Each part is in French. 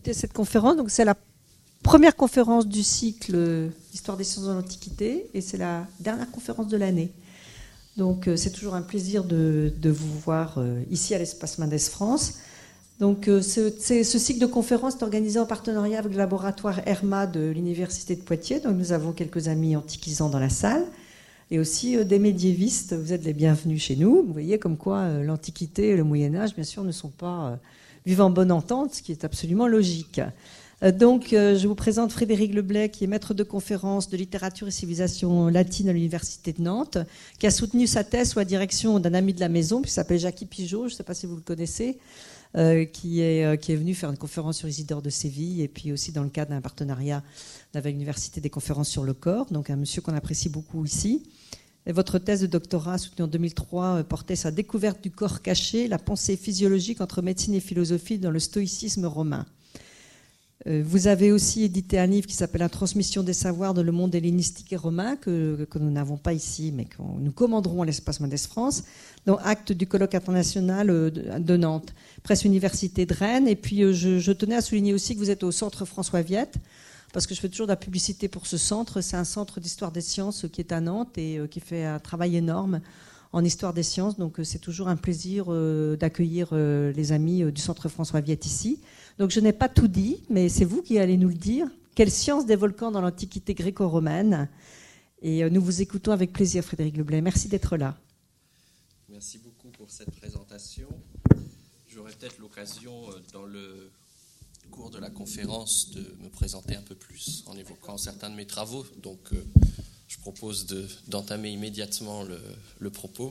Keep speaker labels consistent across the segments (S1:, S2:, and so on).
S1: d'écouter cette conférence. Donc, c'est la première conférence du cycle Histoire des sciences de l'Antiquité et c'est la dernière conférence de l'année. Donc, c'est toujours un plaisir de vous voir ici à l'Espace Mendes France. Donc, ce cycle de conférences est organisé en partenariat avec le laboratoire HERMA de l'Université de Poitiers. Donc, nous avons quelques amis antiquisants dans la salle et aussi des médiévistes. Vous êtes les bienvenus chez nous. Vous voyez comme quoi l'Antiquité et le Moyen-Âge, bien sûr, ne sont pas vivent en bonne entente, ce qui est absolument logique. Donc, je vous présente Frédéric Leblay, qui est maître de conférence de littérature et civilisation latine à l'Université de Nantes, qui a soutenu sa thèse sous la direction d'un ami de la maison, qui s'appelle Jackie Pigeot, je ne sais pas si vous le connaissez, qui est venu faire une conférence sur Isidore de Séville, et puis aussi dans le cadre d'un partenariat avec l'Université des conférences sur le corps, donc un monsieur qu'on apprécie beaucoup ici. Et votre thèse de doctorat, soutenue en 2003, portait sur la découverte du corps caché, la pensée physiologique entre médecine et philosophie dans le stoïcisme romain. Vous avez aussi édité un livre qui s'appelle « La transmission des savoirs dans le monde hellénistique et romain » que nous n'avons pas ici, mais que nous commanderons à l'Espace Mendes France, dans Acte du colloque international de Nantes, Presse Université de Rennes. Et puis, je tenais à souligner aussi que vous êtes au Centre François Viette, parce que je fais toujours de la publicité pour ce centre. C'est un centre d'histoire des sciences qui est à Nantes et qui fait un travail énorme en histoire des sciences. Donc, c'est toujours un plaisir d'accueillir les amis du Centre François Viette ici. Donc, je n'ai pas tout dit, mais c'est vous qui allez nous le dire. Quelle science des volcans dans l'Antiquité gréco-romaine? Et nous vous écoutons avec plaisir, Frédéric Leblay. Merci d'être là.
S2: Merci beaucoup pour cette présentation. J'aurai peut-être l'occasion, dans le cours de la conférence, de me présenter un peu plus en évoquant certains de mes travaux. Donc, je propose d'entamer immédiatement le propos.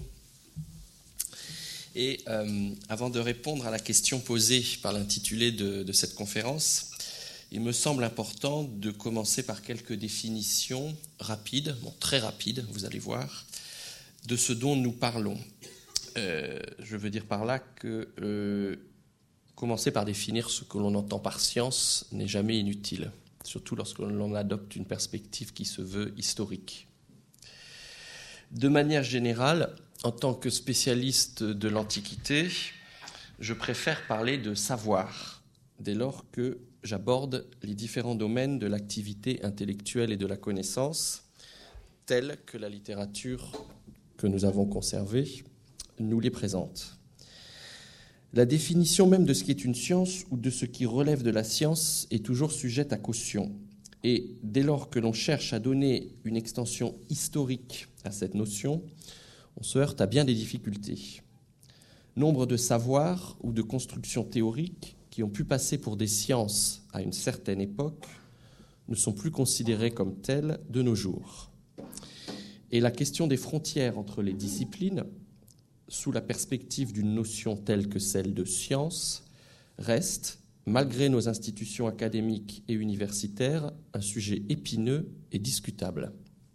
S2: Et avant de répondre à la question posée par l'intitulé de cette conférence, il me semble important de commencer par quelques définitions rapides, très rapides, vous allez voir, de ce dont nous parlons. Je veux dire par là que commencer par définir ce que l'on entend par science n'est jamais inutile, surtout lorsque l'on adopte une perspective qui se veut historique. De manière générale, en tant que spécialiste de l'Antiquité, je préfère parler de savoir, dès lors que j'aborde les différents domaines de l'activité intellectuelle et de la connaissance, tels que la littérature que nous avons conservée nous les présente. La définition même de ce qui est une science ou de ce qui relève de la science est toujours sujette à caution. Et dès lors que l'on cherche à donner une extension historique à cette notion, on se heurte à bien des difficultés. Nombre de savoirs ou de constructions théoriques qui ont pu passer pour des sciences à une certaine époque ne sont plus considérés comme tels de nos jours. Et la question des frontières entre les disciplines, sous la perspective d'une notion telle que celle de science, reste, malgré nos institutions académiques et universitaires, un sujet épineux et discutable.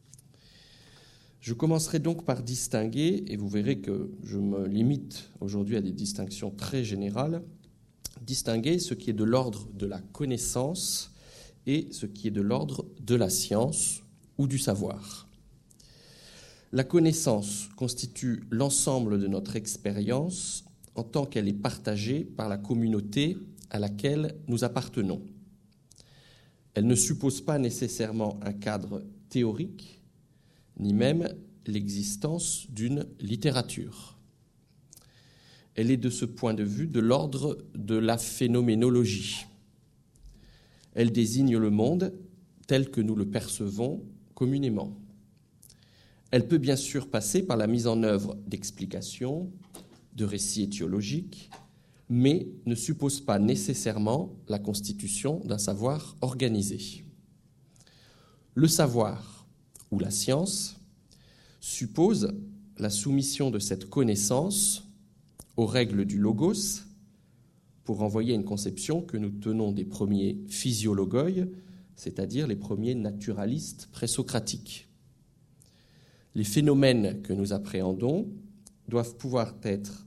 S2: Je commencerai donc par distinguer, et vous verrez que je me limite aujourd'hui à des distinctions très générales, distinguer ce qui est de l'ordre de la connaissance et ce qui est de l'ordre de la science ou du savoir. La connaissance constitue l'ensemble de notre expérience en tant qu'elle est partagée par la communauté à laquelle nous appartenons. Elle ne suppose pas nécessairement un cadre théorique, ni même l'existence d'une littérature. Elle est de ce point de vue de l'ordre de la phénoménologie. Elle désigne le monde tel que nous le percevons communément. Elle peut bien sûr passer par la mise en œuvre d'explications, de récits étiologiques, mais ne suppose pas nécessairement la constitution d'un savoir organisé. Le savoir, ou la science, suppose la soumission de cette connaissance aux règles du logos, pour renvoyer à une conception que nous tenons des premiers physiologoi, c'est-à-dire les premiers naturalistes présocratiques. Les phénomènes que nous appréhendons doivent pouvoir être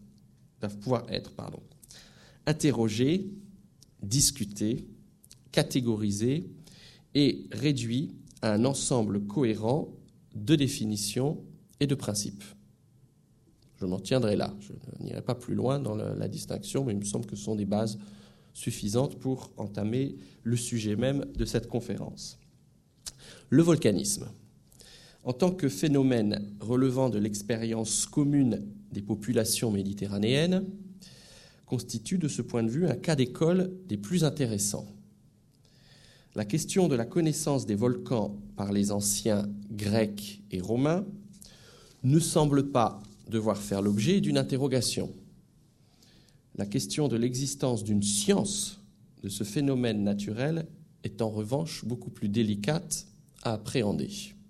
S2: interrogés, discutés, catégorisés et réduits à un ensemble cohérent de définitions et de principes. Je m'en tiendrai là. Je n'irai pas plus loin dans la distinction, mais il me semble que ce sont des bases suffisantes pour entamer le sujet même de cette conférence. Le volcanisme. En tant que phénomène relevant de l'expérience commune des populations méditerranéennes, constitue de ce point de vue un cas d'école des plus intéressants. La question de la connaissance des volcans par les anciens grecs et romains ne semble pas devoir faire l'objet d'une interrogation. La question de l'existence d'une science de ce phénomène naturel est en revanche beaucoup plus délicate à appréhender.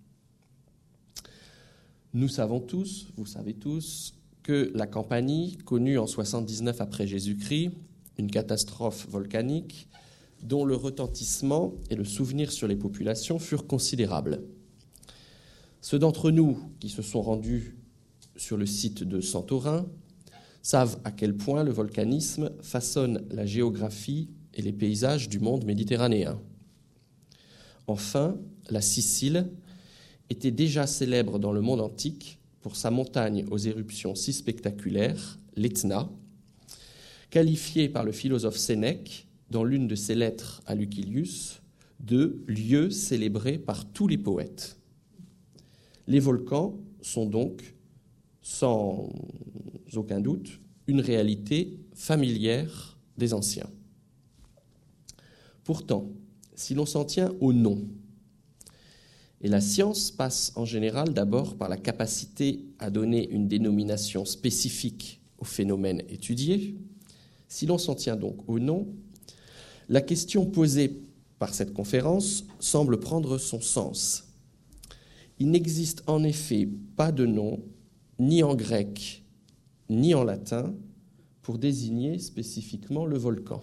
S2: Nous savons tous, vous savez tous, que la Campanie, connue en 79 après Jésus-Christ, une catastrophe volcanique dont le retentissement et le souvenir sur les populations furent considérables. Ceux d'entre nous qui se sont rendus sur le site de Santorin savent à quel point le volcanisme façonne la géographie et les paysages du monde méditerranéen. Enfin, la Sicile était déjà célèbre dans le monde antique pour sa montagne aux éruptions si spectaculaires, l'Etna, qualifiée par le philosophe Sénèque, dans l'une de ses lettres à Lucilius, de « lieu célébré par tous les poètes ». Les volcans sont donc, sans aucun doute, une réalité familière des anciens. Pourtant, si l'on s'en tient au nom, et la science passe en général d'abord par la capacité à donner une dénomination spécifique au phénomène étudié, si l'on s'en tient donc au nom, la question posée par cette conférence semble prendre son sens. Il n'existe en effet pas de nom, ni en grec, ni en latin, pour désigner spécifiquement le volcan,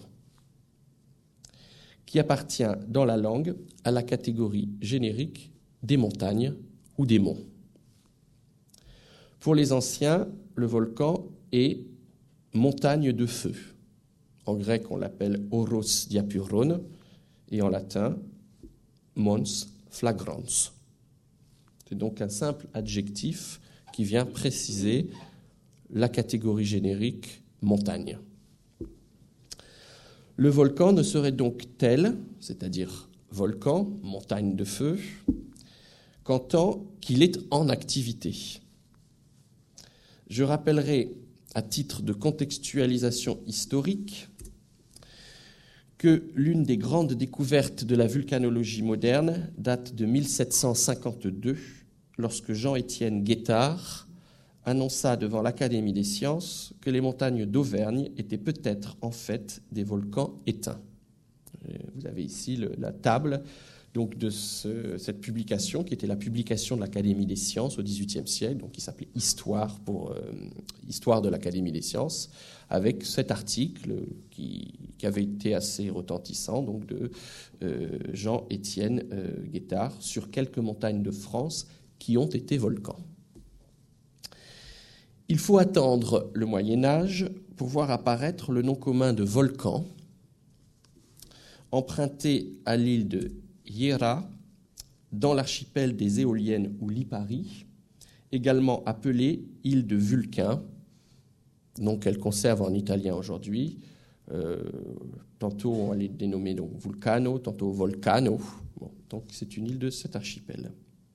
S2: qui appartient dans la langue à la catégorie générique des montagnes ou des monts. Pour les anciens, le volcan est montagne de feu. En grec, on l'appelle oros diapuron, et en latin, mons flagrans. C'est donc un simple adjectif qui vient préciser la catégorie générique montagne. Le volcan ne serait donc tel, c'est-à-dire volcan, montagne de feu, qu'en tant qu'il est en activité. Je rappellerai, à titre de contextualisation historique, que l'une des grandes découvertes de la vulcanologie moderne date de 1752, lorsque Jean-Étienne Guettard annonça devant l'Académie des sciences que les montagnes d'Auvergne étaient peut-être en fait des volcans éteints. Vous avez ici la table donc de cette publication, qui était la publication de l'Académie des sciences au XVIIIe siècle, donc qui s'appelait Histoire de l'Académie des sciences, avec cet article qui avait été assez retentissant, donc de Jean-Étienne Guettard, sur quelques montagnes de France qui ont été volcans. Il faut attendre le Moyen-Âge pour voir apparaître le nom commun de volcan, emprunté à l'île de Hierra, dans l'archipel des Éoliennes ou Lipari, également appelée île de Vulcain, nom qu'elle conserve en italien aujourd'hui. Tantôt on va les dénommer donc Vulcano, tantôt Volcano. Bon, donc c'est une île de cet archipel.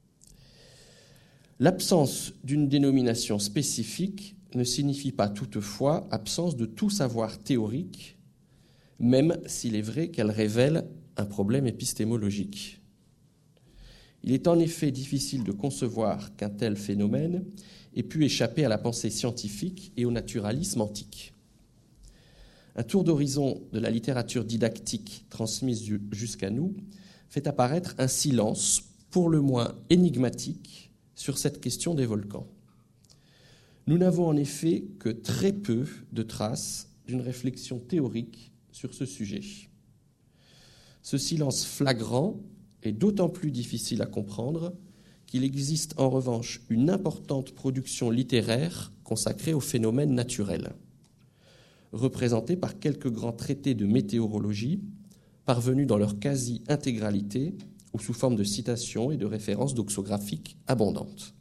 S2: L'absence d'une dénomination spécifique ne signifie pas toutefois absence de tout savoir théorique, même s'il est vrai qu'elle révèle un problème épistémologique. Il est en effet difficile de concevoir qu'un tel phénomène ait pu échapper à la pensée scientifique et au naturalisme antique. Un tour d'horizon de la littérature didactique transmise jusqu'à nous fait apparaître un silence, pour le moins énigmatique, sur cette question des volcans. Nous n'avons en effet que très peu de traces d'une réflexion théorique sur ce sujet. Ce silence flagrant est d'autant plus difficile à comprendre qu'il existe en revanche une importante production littéraire consacrée aux phénomènes naturels, représentée par quelques grands traités de météorologie parvenus dans leur quasi-intégralité ou sous forme de citations et de références doxographiques abondantes.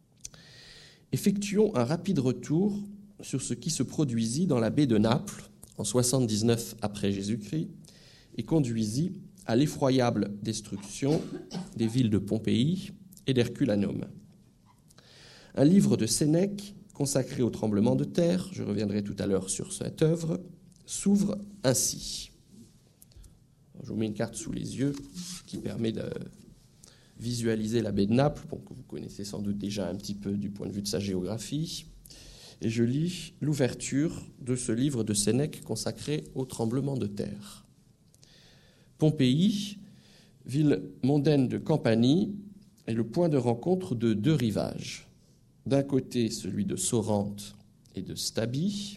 S2: Effectuons un rapide retour sur ce qui se produisit dans la baie de Naples en 79 après Jésus-Christ, et conduisit à l'effroyable destruction des villes de Pompéi et d'Herculanum. Un livre de Sénèque consacré au tremblement de terre, je reviendrai tout à l'heure sur cette œuvre, s'ouvre ainsi. Je vous mets une carte sous les yeux qui permet de visualiser la baie de Naples, que vous connaissez sans doute déjà un petit peu du point de vue de sa géographie. Et je lis l'ouverture de ce livre de Sénèque consacré au tremblement de terre. Pompéi, ville mondaine de Campanie, est le point de rencontre de deux rivages. D'un côté, celui de Sorrente et de Stabie,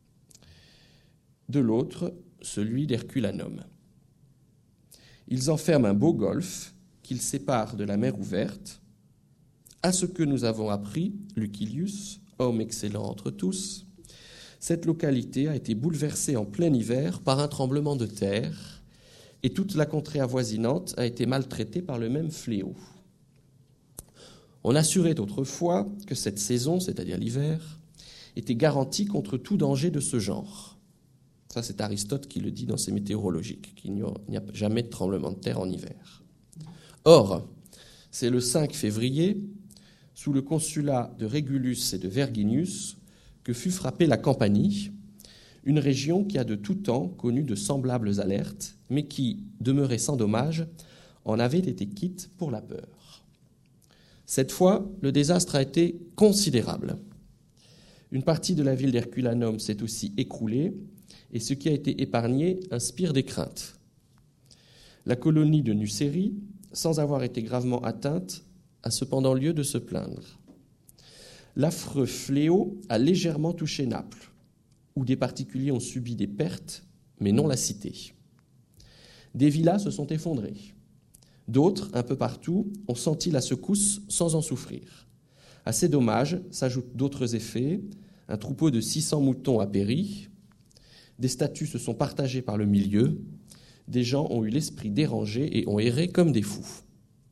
S2: de l'autre, celui d'Herculanum. Ils enferment un beau golfe qu'ils séparent de la mer ouverte. À ce que nous avons appris, Lucilius, homme excellent entre tous, cette localité a été bouleversée en plein hiver par un tremblement de terre et toute la contrée avoisinante a été maltraitée par le même fléau. On assurait autrefois que cette saison, c'est-à-dire l'hiver, était garantie contre tout danger de ce genre. Ça, c'est Aristote qui le dit dans ses météorologiques, qu'il n'y a jamais de tremblement de terre en hiver. Or, c'est le 5 février, sous le consulat de Régulus et de Verginius, que fut frappée la Campanie, une région qui a de tout temps connu de semblables alertes, mais qui, demeurée sans dommage, en avait été quitte pour la peur. Cette fois, le désastre a été considérable. Une partie de la ville d'Herculanum s'est aussi écroulée, et ce qui a été épargné inspire des craintes. La colonie de Nucérie, sans avoir été gravement atteinte, a cependant lieu de se plaindre. L'affreux fléau a légèrement touché Naples, où des particuliers ont subi des pertes, mais non la cité. Des villas se sont effondrées. D'autres, un peu partout, ont senti la secousse sans en souffrir. À ces dommages s'ajoutent d'autres effets. Un troupeau de 600 moutons a péri. Des statues se sont partagées par le milieu. Des gens ont eu l'esprit dérangé et ont erré comme des fous.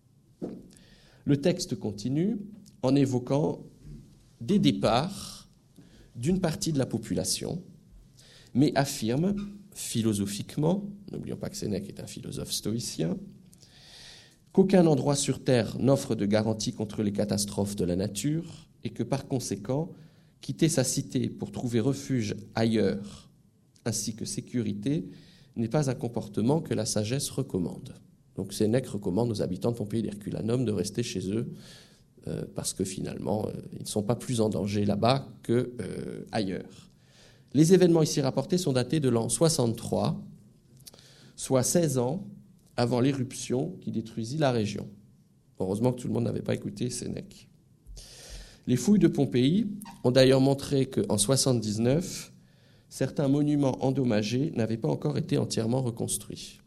S2: Le texte continue en évoquant des départs d'une partie de la population, mais affirme philosophiquement, n'oublions pas que Sénèque est un philosophe stoïcien, qu'aucun endroit sur Terre n'offre de garantie contre les catastrophes de la nature et que par conséquent, quitter sa cité pour trouver refuge ailleurs ainsi que sécurité n'est pas un comportement que la sagesse recommande. Donc Sénèque recommande aux habitants de Pompéi et d'Herculanum de rester chez eux parce que finalement, ils ne sont pas plus en danger là-bas qu'ailleurs. Les événements ici rapportés sont datés de l'an 63, soit 16 ans avant l'éruption qui détruisit la région. Heureusement que tout le monde n'avait pas écouté Sénèque. Les fouilles de Pompéi ont d'ailleurs montré qu'en 79, certains monuments endommagés n'avaient pas encore été entièrement reconstruits.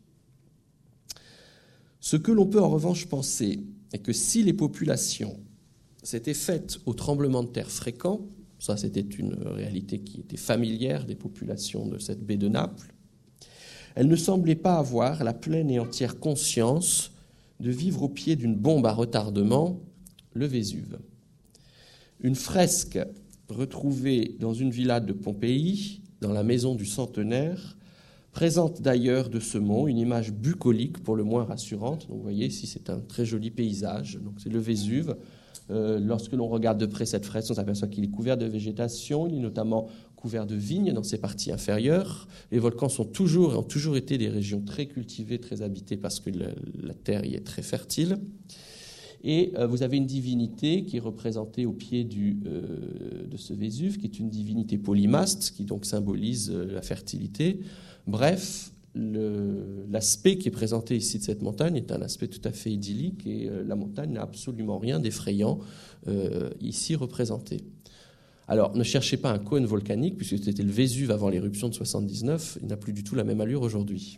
S2: Ce que l'on peut en revanche penser est que si les populations s'étaient faites au tremblement de terre fréquent, ça c'était une réalité qui était familière des populations de cette baie de Naples, elles ne semblaient pas avoir la pleine et entière conscience de vivre au pied d'une bombe à retardement, le Vésuve. Une fresque retrouvée dans une villa de Pompéi, dans la maison du centenaire, présente d'ailleurs de ce mont une image bucolique pour le moins rassurante. Donc vous voyez ici c'est un très joli paysage, donc c'est le Vésuve. Lorsque l'on regarde de près cette fresque, on s'aperçoit qu'il est couvert de végétation, il est notamment couvert de vignes dans ses parties inférieures. Les volcans ont toujours été des régions très cultivées, très habitées parce que la terre y est très fertile. Et vous avez une divinité qui est représentée au pied de ce Vésuve, qui est une divinité polymaste, qui donc symbolise la fertilité. Bref, l'aspect qui est présenté ici de cette montagne est un aspect tout à fait idyllique et la montagne n'a absolument rien d'effrayant ici représenté. Alors, ne cherchez pas un cône volcanique, puisque c'était le Vésuve avant l'éruption de 79, il n'a plus du tout la même allure aujourd'hui.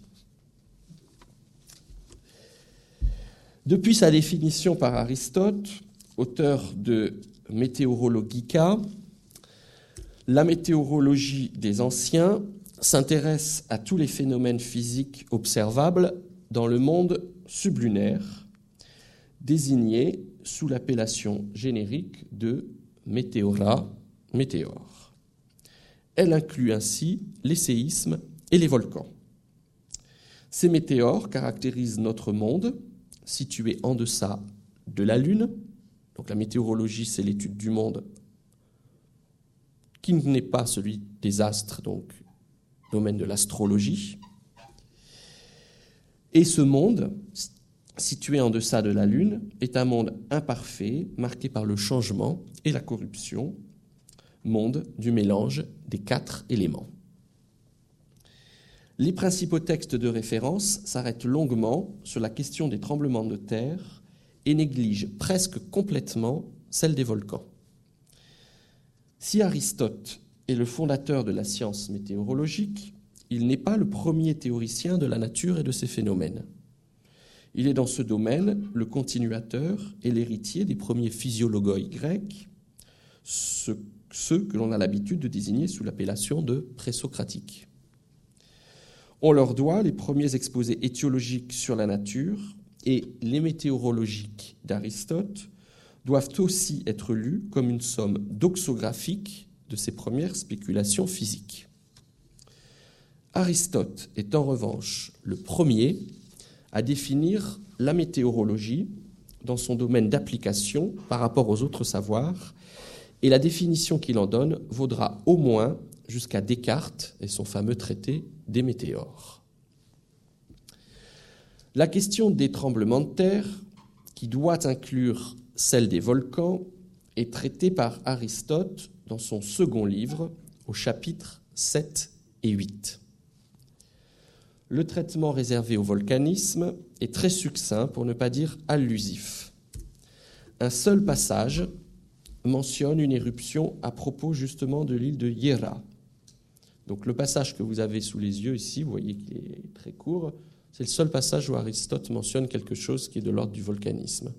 S2: Depuis sa définition par Aristote, auteur de Meteorologica, la météorologie des anciens s'intéresse à tous les phénomènes physiques observables dans le monde sublunaire, désignés sous l'appellation générique de météora, météore.
S3: Elle inclut ainsi les séismes et les volcans. Ces météores caractérisent notre monde, situé en deçà de la Lune. Donc la météorologie, c'est l'étude du monde qui n'est pas celui des astres, donc domaine de l'astrologie. Et ce monde, situé en deçà de la Lune, est un monde imparfait, marqué par le changement et la corruption, monde du mélange des 4 éléments. Les principaux textes de référence s'arrêtent longuement sur la question des tremblements de terre et négligent presque complètement celle des volcans. Si Aristote est le fondateur de la science météorologique, il n'est pas le premier théoricien de la nature et de ses phénomènes. Il est dans ce domaine le continuateur et l'héritier des premiers physiologoi grecs, ceux que l'on a l'habitude de désigner sous l'appellation de présocratiques. On leur doit les premiers exposés étiologiques sur la nature, et les météorologiques d'Aristote doivent aussi être lus comme une somme doxographique de ses premières spéculations physiques. Aristote est en revanche le premier à définir la météorologie dans son domaine d'application par rapport aux autres savoirs, et la définition qu'il en donne vaudra au moins jusqu'à Descartes et son fameux traité des météores. La question des tremblements de terre, qui doit inclure celle des volcans, est traitée par Aristote dans son second livre, au chapitre 7 et 8. Le traitement réservé au volcanisme est très succinct, pour ne pas dire allusif. Un seul passage mentionne une éruption à propos justement de l'île de Hierra. Donc le passage que vous avez sous les yeux ici, vous voyez qu'il est très court, c'est le seul passage où Aristote mentionne quelque chose qui est de l'ordre du volcanisme.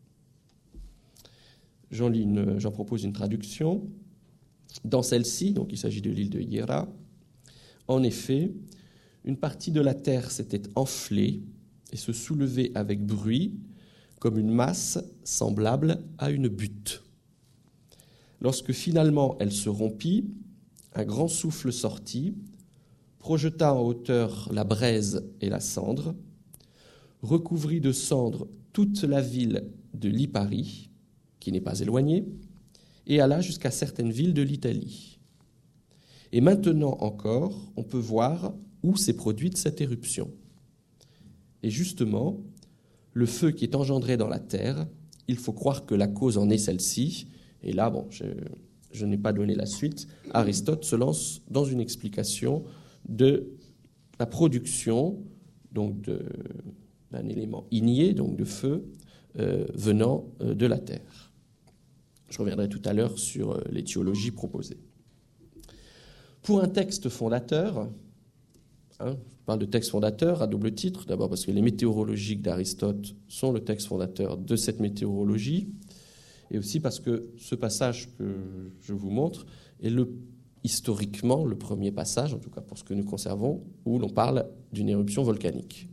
S3: J'en propose une traduction. Dans celle-ci, donc il s'agit de l'île de Hierra, en effet, une partie de la terre s'était enflée et se soulevait avec bruit comme une masse semblable à une butte. Lorsque finalement elle se rompit, un grand souffle sortit, projeta en hauteur la braise et la cendre, recouvrit de cendres toute la ville de Lipari, qui n'est pas éloignée, et alla jusqu'à certaines villes de l'Italie. Et maintenant encore, on peut voir où s'est produite cette éruption. Et justement, le feu qui est engendré dans la terre, il faut croire que la cause en est celle-ci. Et là, je n'ai pas donné la suite. Aristote se lance dans une explication de la production donc d'un élément igné, donc de feu, venant de la terre. Je reviendrai tout à l'heure sur l'étiologie proposée. Pour un texte fondateur, je parle de texte fondateur à double titre, d'abord parce que les météorologiques d'Aristote sont le texte fondateur de cette météorologie, et aussi parce que ce passage que je vous montre est historiquement le premier passage, en tout cas pour ce que nous conservons, où l'on parle d'une éruption volcanique.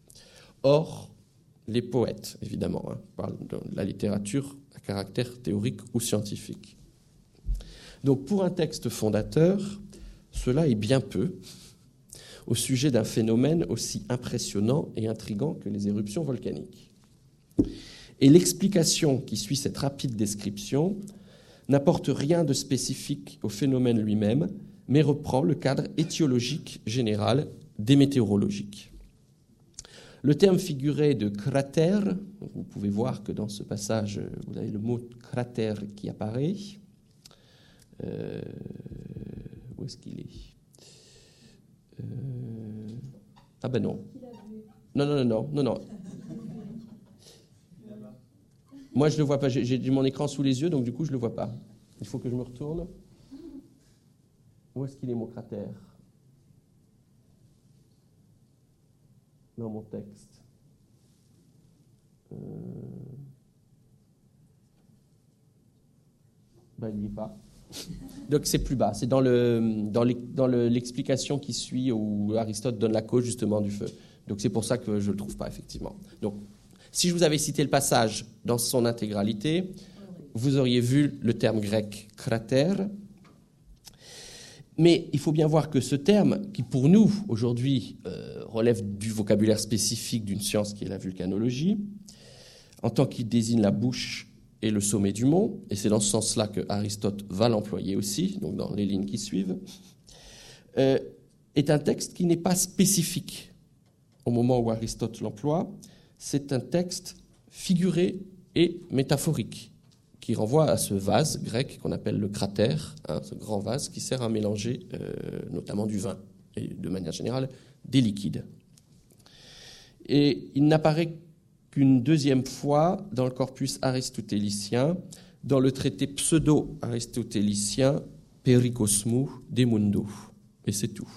S3: Or, les poètes, évidemment, parlent de la littérature à caractère théorique ou scientifique. Donc pour un texte fondateur, cela est bien peu au sujet d'un phénomène aussi impressionnant et intrigant que les éruptions volcaniques. Et l'explication qui suit cette rapide description n'apporte rien de spécifique au phénomène lui-même, mais reprend le cadre étiologique général des météorologiques. Le terme figuré de cratère, vous pouvez voir que dans ce passage, vous avez le mot cratère qui apparaît. Où est-ce qu'il est, Ah ben non. Non. Moi, je ne le vois pas. J'ai mon écran sous les yeux, donc du coup, je ne le vois pas. Il faut que je me retourne. Où est-ce qu'il est, mon cratère? Dans mon texte. Il n'y est pas. Donc c'est plus bas. C'est dans l'explication qui suit où Aristote donne la cause justement du feu. Donc c'est pour ça que je ne le trouve pas, effectivement. Donc si je vous avais cité le passage dans son intégralité, vous auriez vu le terme grec cratère. Mais il faut bien voir que ce terme, qui pour nous, aujourd'hui, relève du vocabulaire spécifique d'une science qui est la vulcanologie, en tant qu'il désigne la bouche et le sommet du mont, et c'est dans ce sens-là que Aristote va l'employer aussi, donc dans les lignes qui suivent, est un texte qui n'est pas spécifique au moment où Aristote l'emploie. C'est un texte figuré et métaphorique, qui renvoie à ce vase grec qu'on appelle le cratère, ce grand vase qui sert à mélanger notamment du vin et de manière générale des liquides. Et il n'apparaît qu'une deuxième fois dans le corpus aristotélicien, dans le traité pseudo-aristotélicien Perikosmou de Mundo. Et c'est tout.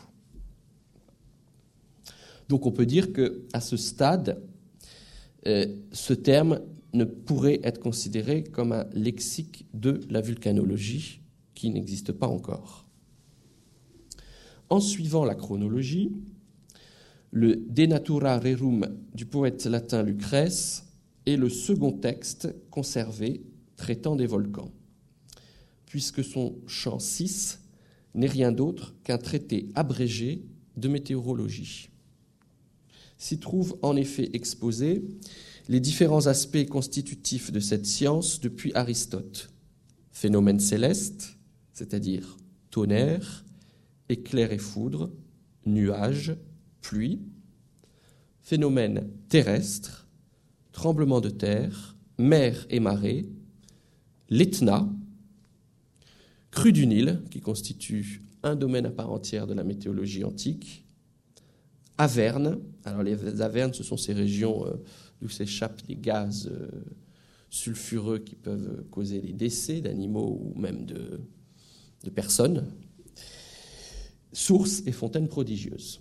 S3: Donc on peut dire qu'à ce stade, ce terme ne pourrait être considéré comme un lexique de la vulcanologie qui n'existe pas encore. En suivant la chronologie, le De Natura Rerum du poète latin Lucrèce est le second texte conservé traitant des volcans, puisque son chant 6 n'est rien d'autre qu'un traité abrégé de météorologie. S'y trouvent en effet exposés les différents aspects constitutifs de cette science depuis Aristote. Phénomènes célestes, c'est-à-dire tonnerre, éclairs et foudre, nuages, pluie. Phénomènes terrestres, tremblements de terre, mer et marée, l'Etna, crue du Nil, qui constitue un domaine à part entière de la météorologie antique, Avernes. Alors les Avernes, ce sont ces régions d'où s'échappent des gaz sulfureux qui peuvent causer des décès d'animaux ou même de personnes. Sources et fontaines prodigieuses.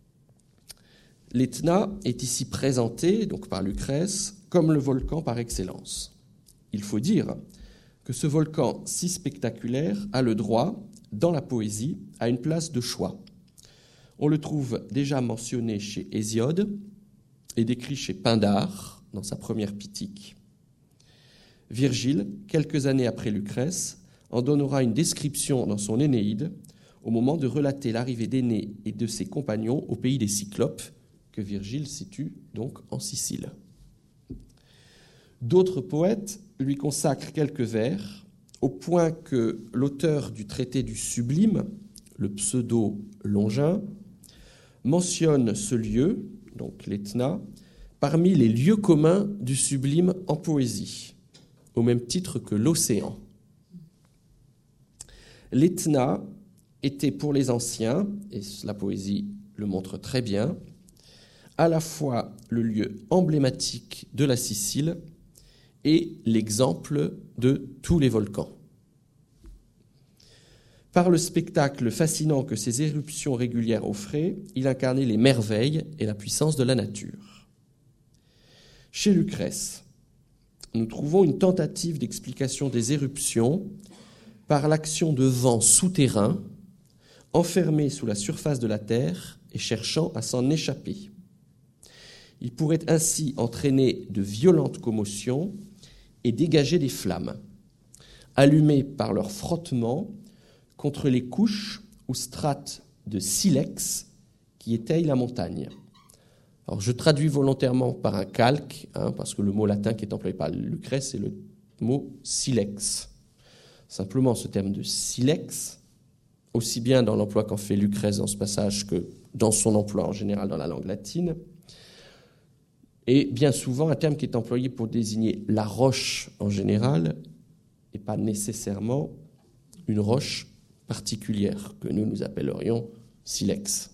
S3: L'Etna est ici présenté, donc par Lucrèce, comme le volcan par excellence. Il faut dire que ce volcan si spectaculaire a le droit, dans la poésie, à une place de choix. On le trouve déjà mentionné chez Hésiode et décrit chez Pindare, dans sa première Pitique. Virgile, quelques années après Lucrèce, en donnera une description dans son Énéide, au moment de relater l'arrivée d'Énée et de ses compagnons au pays des Cyclopes, que Virgile situe donc en Sicile. D'autres poètes lui consacrent quelques vers, au point que l'auteur du traité du Sublime, le pseudo-Longin, mentionne ce lieu, donc l'Etna, parmi les lieux communs du sublime en poésie, au même titre que l'océan. L'Etna était pour les anciens, et la poésie le montre très bien, à la fois le lieu emblématique de la Sicile et l'exemple de tous les volcans. Par le spectacle fascinant que ces éruptions régulières offraient, il incarnait les merveilles et la puissance de la nature. Chez Lucrèce, nous trouvons une tentative d'explication des éruptions par l'action de vents souterrains enfermés sous la surface de la Terre et cherchant à s'en échapper. Il pourrait ainsi entraîner de violentes commotions et dégager des flammes, allumées par leur frottement contre les couches ou strates de silex qui étayent la montagne. Alors, je traduis volontairement par un calque, parce que le mot latin qui est employé par Lucrèce est le mot silex. Simplement, ce terme de silex, aussi bien dans l'emploi qu'en fait Lucrèce dans ce passage que dans son emploi en général dans la langue latine, est bien souvent un terme qui est employé pour désigner la roche en général et pas nécessairement une roche particulière que nous appellerions silex.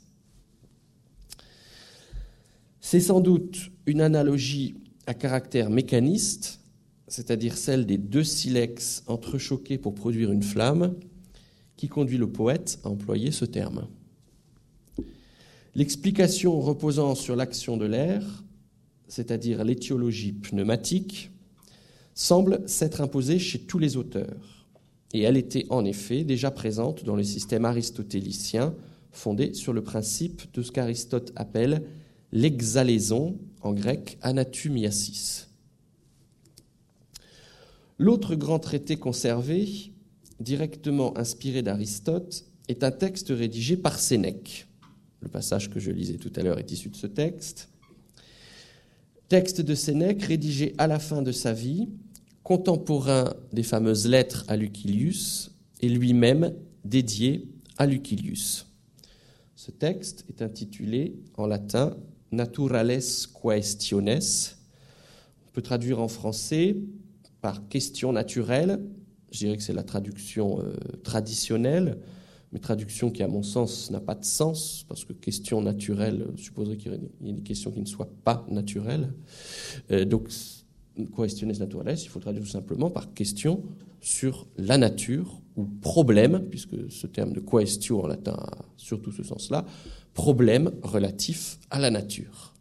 S3: C'est sans doute une analogie à caractère mécaniste, c'est-à-dire celle des deux silex entrechoqués pour produire une flamme, qui conduit le poète à employer ce terme. L'explication reposant sur l'action de l'air, c'est-à-dire l'étiologie pneumatique, semble s'être imposée chez tous les auteurs. Et elle était en effet déjà présente dans le système aristotélicien fondé sur le principe de ce qu'Aristote appelle l'exhalaison, en grec anatumiasis. L'autre grand traité conservé, directement inspiré d'Aristote, est un texte rédigé par Sénèque. Le passage que je lisais tout à l'heure est issu de ce texte. Texte de Sénèque rédigé à la fin de sa vie, contemporain des fameuses lettres à Lucilius et lui-même dédié à Lucilius. Ce texte est intitulé en latin « Naturales Quaestiones ». On peut traduire en français par « question naturelle ». Je dirais que c'est la traduction traditionnelle, mais traduction qui, à mon sens, n'a pas de sens, parce que question naturelle supposerait qu'il y ait des questions qui ne soient pas naturelles. Donc, questiones naturales, il faut traduire tout simplement par question sur la nature, ou problème, puisque ce terme de quaestio en latin a surtout ce sens-là, problème relatif à la nature.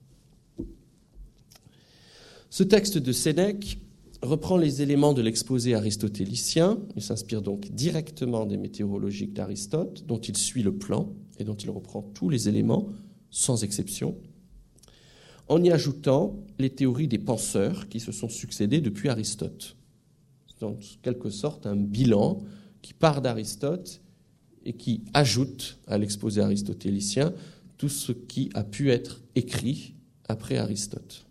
S3: Ce texte de Sénèque reprend les éléments de l'exposé aristotélicien. Il s'inspire donc directement des météorologiques d'Aristote, dont il suit le plan et dont il reprend tous les éléments, sans exception, en y ajoutant les théories des penseurs qui se sont succédés depuis Aristote. C'est en quelque sorte un bilan qui part d'Aristote et qui ajoute à l'exposé aristotélicien tout ce qui a pu être écrit après Aristote.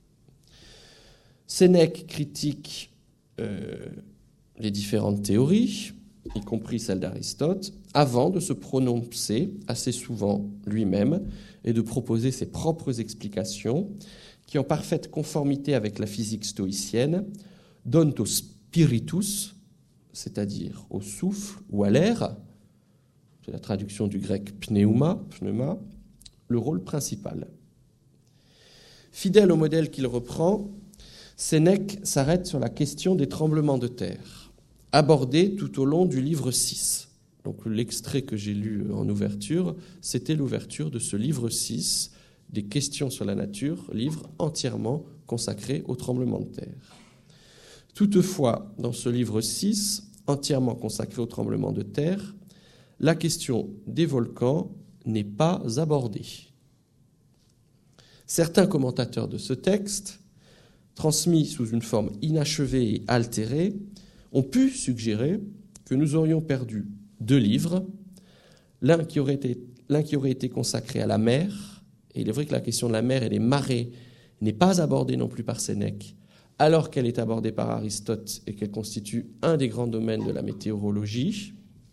S3: Sénèque critique les différentes théories, y compris celle d'Aristote, avant de se prononcer assez souvent lui-même et de proposer ses propres explications qui, en parfaite conformité avec la physique stoïcienne, donnent au spiritus, c'est-à-dire au souffle ou à l'air, c'est la traduction du grec pneuma, le rôle principal. Fidèle au modèle qu'il reprend, Sénèque s'arrête sur la question des tremblements de terre, abordée tout au long du livre 6. Donc l'extrait que j'ai lu en ouverture, c'était l'ouverture de ce livre 6, des questions sur la nature, livre entièrement consacré aux tremblements de terre. Toutefois, dans ce livre 6, entièrement consacré aux tremblements de terre, la question des volcans n'est pas abordée. Certains commentateurs de ce texte, transmis sous une forme inachevée et altérée, ont pu suggérer que nous aurions perdu 2 livres, l'un qui aurait été consacré à la mer, et il est vrai que la question de la mer et des marées n'est pas abordée non plus par Sénèque, alors qu'elle est abordée par Aristote et qu'elle constitue un des grands domaines de la météorologie.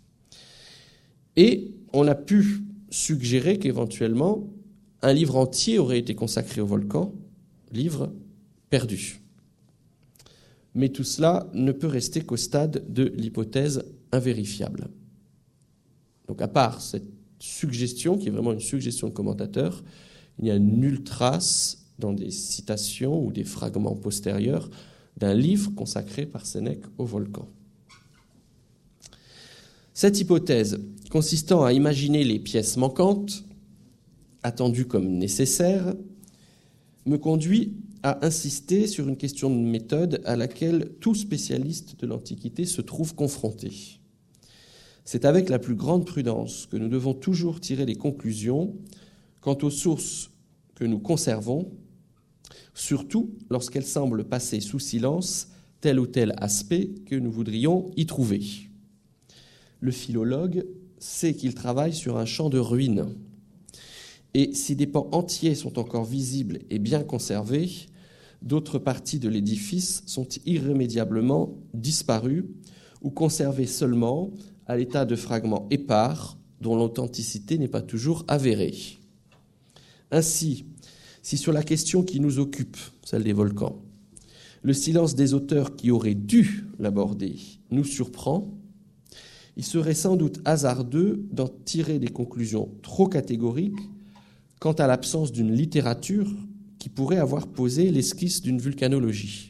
S3: Et on a pu suggérer qu'éventuellement, un livre entier aurait été consacré au volcan, livre perdu. Mais tout cela ne peut rester qu'au stade de l'hypothèse invérifiable. Donc à part cette suggestion, qui est vraiment une suggestion de commentateur, il n'y a nulle trace dans des citations ou des fragments postérieurs d'un livre consacré par Sénèque au volcan. Cette hypothèse, consistant à imaginer les pièces manquantes, attendues comme nécessaires, me conduit à insister sur une question de méthode à laquelle tout spécialiste de l'Antiquité se trouve confronté. C'est avec la plus grande prudence que nous devons toujours tirer des conclusions quant aux sources que nous conservons, surtout lorsqu'elles semblent passer sous silence tel ou tel aspect que nous voudrions y trouver. Le philologue sait qu'il travaille sur un champ de ruines. Et si des pans entiers sont encore visibles et bien conservés, d'autres parties de l'édifice sont irrémédiablement disparues ou conservées seulement à l'état de fragments épars dont l'authenticité n'est pas toujours avérée. Ainsi, si sur la question qui nous occupe, celle des volcans, le silence des auteurs qui auraient dû l'aborder nous surprend, il serait sans doute hasardeux d'en tirer des conclusions trop catégoriques quant à l'absence d'une littérature qui pourrait avoir posé l'esquisse d'une vulcanologie.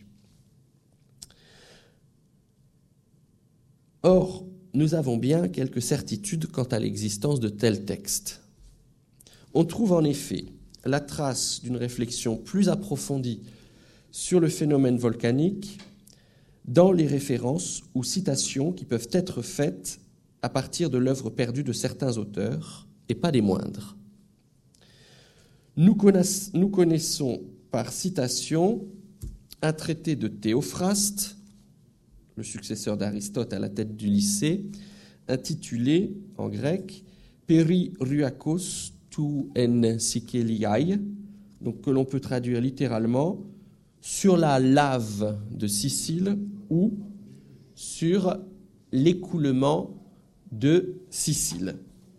S3: Or, nous avons bien quelques certitudes quant à l'existence de tels textes. On trouve en effet la trace d'une réflexion plus approfondie sur le phénomène volcanique dans les références ou citations qui peuvent être faites à partir de l'œuvre perdue de certains auteurs, et pas des moindres. Nous connaissons par citation un traité de Théophraste, le successeur d'Aristote à la tête du Lycée, intitulé en grec Peri ruakos tou en Sikeliai, donc que l'on peut traduire littéralement sur la lave de Sicile ou sur l'écoulement de Sicile.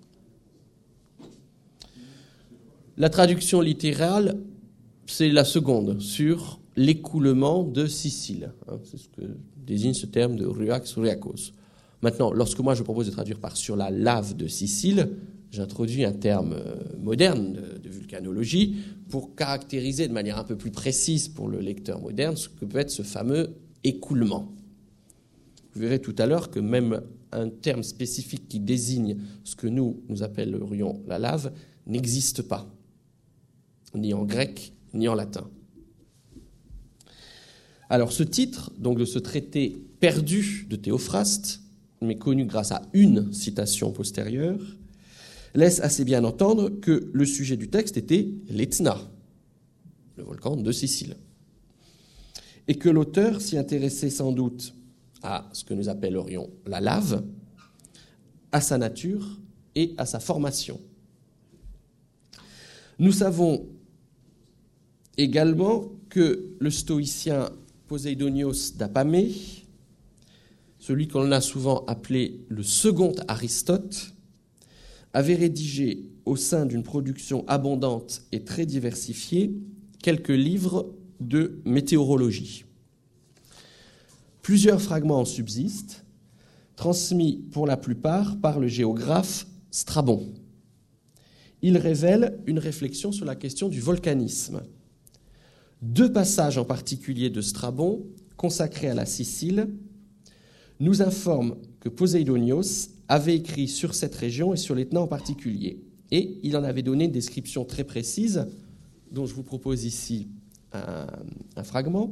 S3: La traduction littérale, c'est la seconde, sur l'écoulement de Sicile. C'est ce que désigne ce terme de ruax, ruakos. Maintenant, lorsque moi je propose de traduire par sur la lave de Sicile, j'introduis un terme moderne de vulcanologie pour caractériser de manière un peu plus précise pour le lecteur moderne ce que peut être ce fameux écoulement. Vous verrez tout à l'heure que même un terme spécifique qui désigne ce que nous appellerions la lave n'existe pas, ni en grec, ni en latin. Alors ce titre, donc de ce traité perdu de Théophraste, mais connu grâce à une citation postérieure, laisse assez bien entendre que le sujet du texte était l'Etna, le volcan de Sicile, et que l'auteur s'y intéressait sans doute à ce que nous appellerions la lave, à sa nature et à sa formation. Nous savons également que le stoïcien Poséidonios d'Apamée, celui qu'on a souvent appelé le second Aristote, avait rédigé au sein d'une production abondante et très diversifiée quelques livres de météorologie. Plusieurs fragments en subsistent, transmis pour la plupart par le géographe Strabon. Ils révèlent une réflexion sur la question du volcanisme. 2 passages en particulier de Strabon, consacrés à la Sicile, nous informent que Poséidonios avait écrit sur cette région et sur l'Etna en particulier. Et il en avait donné une description très précise, dont je vous propose ici un fragment.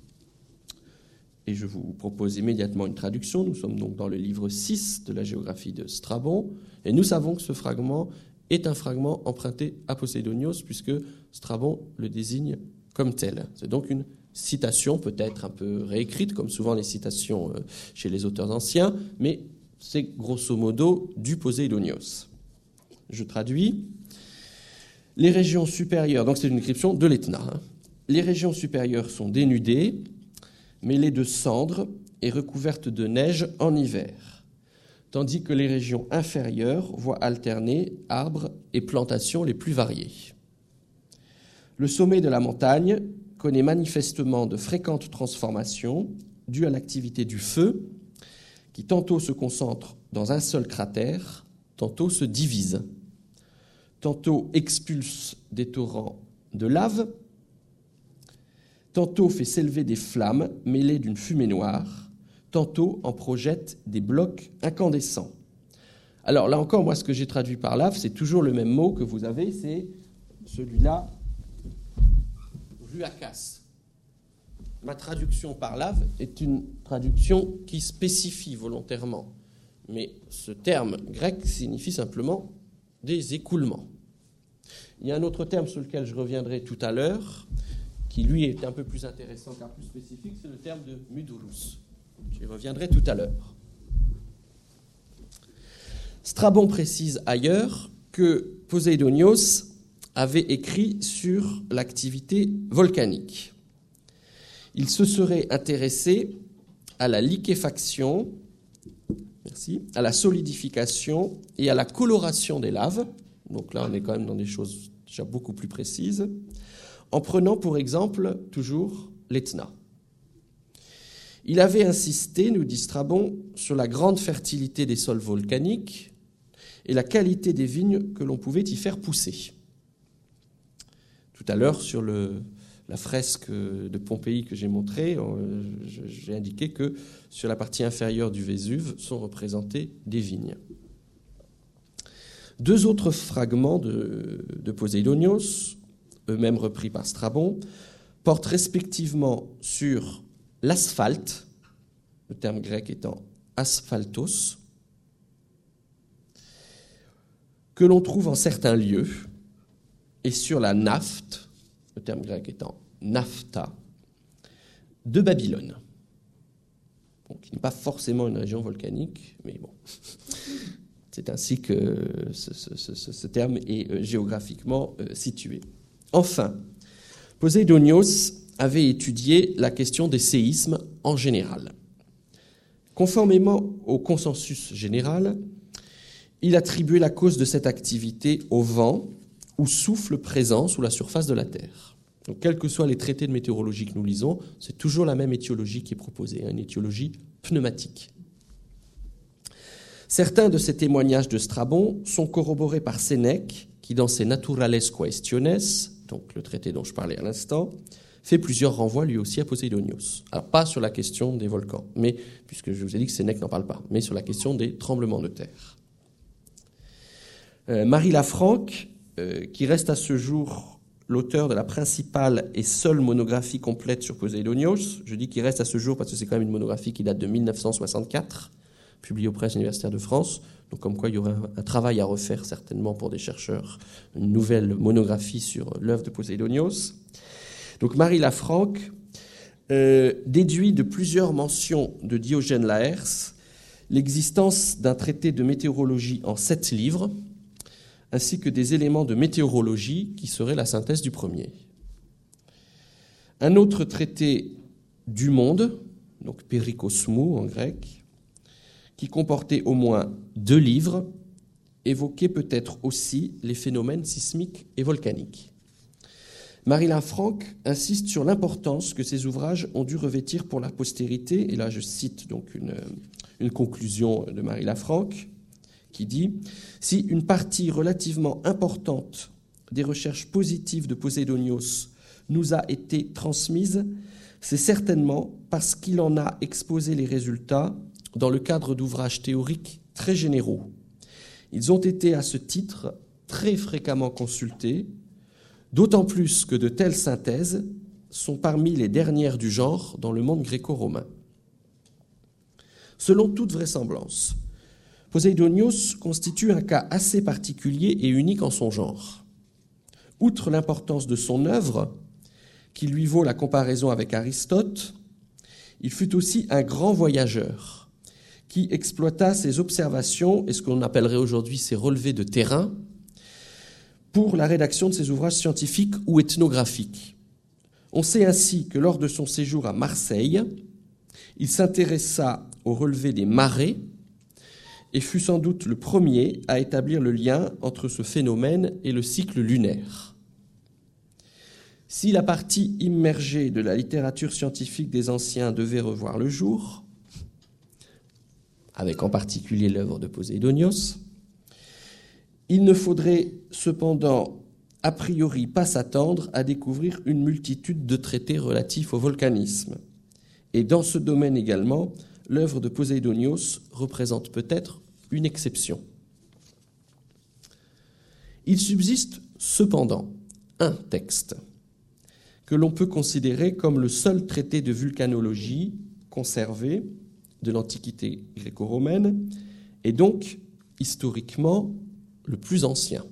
S3: Et je vous propose immédiatement une traduction. Nous sommes donc dans le livre 6 de la géographie de Strabon. Et nous savons que ce fragment est un fragment emprunté à Poséidonios, puisque Strabon le désigne comme tel. C'est donc une citation, peut-être un peu réécrite, comme souvent les citations chez les auteurs anciens, mais c'est grosso modo du Poséidonios. Je traduis. Les régions supérieures, donc c'est une description de l'Etna. Les régions supérieures sont dénudées, mêlées de cendres et recouvertes de neige en hiver, tandis que les régions inférieures voient alterner arbres et plantations les plus variées. Le sommet de la montagne connaît manifestement de fréquentes transformations dues à l'activité du feu, qui tantôt se concentre dans un seul cratère, tantôt se divise, tantôt expulse des torrents de lave, tantôt fait s'élever des flammes mêlées d'une fumée noire, tantôt en projette des blocs incandescents. Alors là encore, moi ce que j'ai traduit par lave, c'est toujours le même mot que vous avez, c'est celui-là, ruakas. Ma traduction par lave est une traduction qui spécifie volontairement, mais ce terme grec signifie simplement des écoulements. Il y a un autre terme sur lequel je reviendrai tout à l'heure, qui lui est un peu plus intéressant car plus spécifique, c'est le terme de mudurus. J'y reviendrai tout à l'heure. Strabon précise ailleurs que Poséidonios avait écrit sur l'activité volcanique. Il se serait intéressé à la liquéfaction, à la solidification et à la coloration des laves. Donc là, on est quand même dans des choses déjà beaucoup plus précises, en prenant pour exemple toujours l'Etna. Il avait insisté, nous dit Strabon, sur la grande fertilité des sols volcaniques et la qualité des vignes que l'on pouvait y faire pousser. Tout à l'heure, sur la fresque de Pompéi que j'ai montrée, j'ai indiqué que sur la partie inférieure du Vésuve sont représentées des vignes. 2 autres fragments de Poséidonios, eux-mêmes repris par Strabon, portent respectivement sur l'asphalte, le terme grec étant asphaltos, que l'on trouve en certains lieux, et sur la naphte, le terme grec étant naphta, de Babylone. qui n'est pas forcément une région volcanique, mais bon, c'est ainsi que ce terme est géographiquement situé. Enfin, Poseidonios avait étudié la question des séismes en général. Conformément au consensus général, il attribuait la cause de cette activité au vent ou souffle présent sous la surface de la Terre. Donc, quels que soient les traités de météorologie que nous lisons, c'est toujours la même étiologie qui est proposée, une étiologie pneumatique. Certains de ces témoignages de Strabon sont corroborés par Sénèque, qui dans ses Naturales Quaestiones, donc le traité dont je parlais à l'instant, fait plusieurs renvois lui aussi à Poseidonios. Alors pas sur la question des volcans, mais puisque je vous ai dit que Sénèque n'en parle pas, mais sur la question des tremblements de terre. Marie Lafranc, qui reste à ce jour l'auteur de la principale et seule monographie complète sur Poseidonios, je dis qu'il reste à ce jour parce que c'est quand même une monographie qui date de 1964, publiée aux Presses universitaires de France, donc comme quoi il y aurait un travail à refaire certainement pour des chercheurs, une nouvelle monographie sur l'œuvre de Poseidonios. Donc Marie Lafranc déduit de plusieurs mentions de Diogène Laërce l'existence d'un traité de météorologie en 7 livres, ainsi que des éléments de météorologie qui seraient la synthèse du premier. Un autre traité du monde, donc Perikosmou en grec, qui comportait au moins 2 livres, évoquait peut-être aussi les phénomènes sismiques et volcaniques. Marie Lafranc insiste sur l'importance que ces ouvrages ont dû revêtir pour la postérité, et là je cite donc une conclusion de Marie Lafranc, qui dit « Si une partie relativement importante des recherches positives de Poseidonios nous a été transmise, c'est certainement parce qu'il en a exposé les résultats dans le cadre d'ouvrages théoriques très généraux. Ils ont été à ce titre très fréquemment consultés, d'autant plus que de telles synthèses sont parmi les dernières du genre dans le monde gréco-romain. Selon toute vraisemblance, Poseidonios constitue un cas assez particulier et unique en son genre. Outre l'importance de son œuvre, qui lui vaut la comparaison avec Aristote, il fut aussi un grand voyageur qui exploita ses observations et ce qu'on appellerait aujourd'hui ses relevés de terrain pour la rédaction de ses ouvrages scientifiques ou ethnographiques. On sait ainsi que lors de son séjour à Marseille, il s'intéressa aux relevés des marées et fut sans doute le premier à établir le lien entre ce phénomène et le cycle lunaire. Si la partie immergée de la littérature scientifique des anciens devait revoir le jour, avec en particulier l'œuvre de Poseidonios, il ne faudrait cependant a priori pas s'attendre à découvrir une multitude de traités relatifs au volcanisme. Et dans ce domaine également, l'œuvre de Poseidonios représente peut-être une exception. Il subsiste cependant un texte que l'on peut considérer comme le seul traité de vulcanologie conservé de l'Antiquité gréco-romaine et donc historiquement le plus ancien.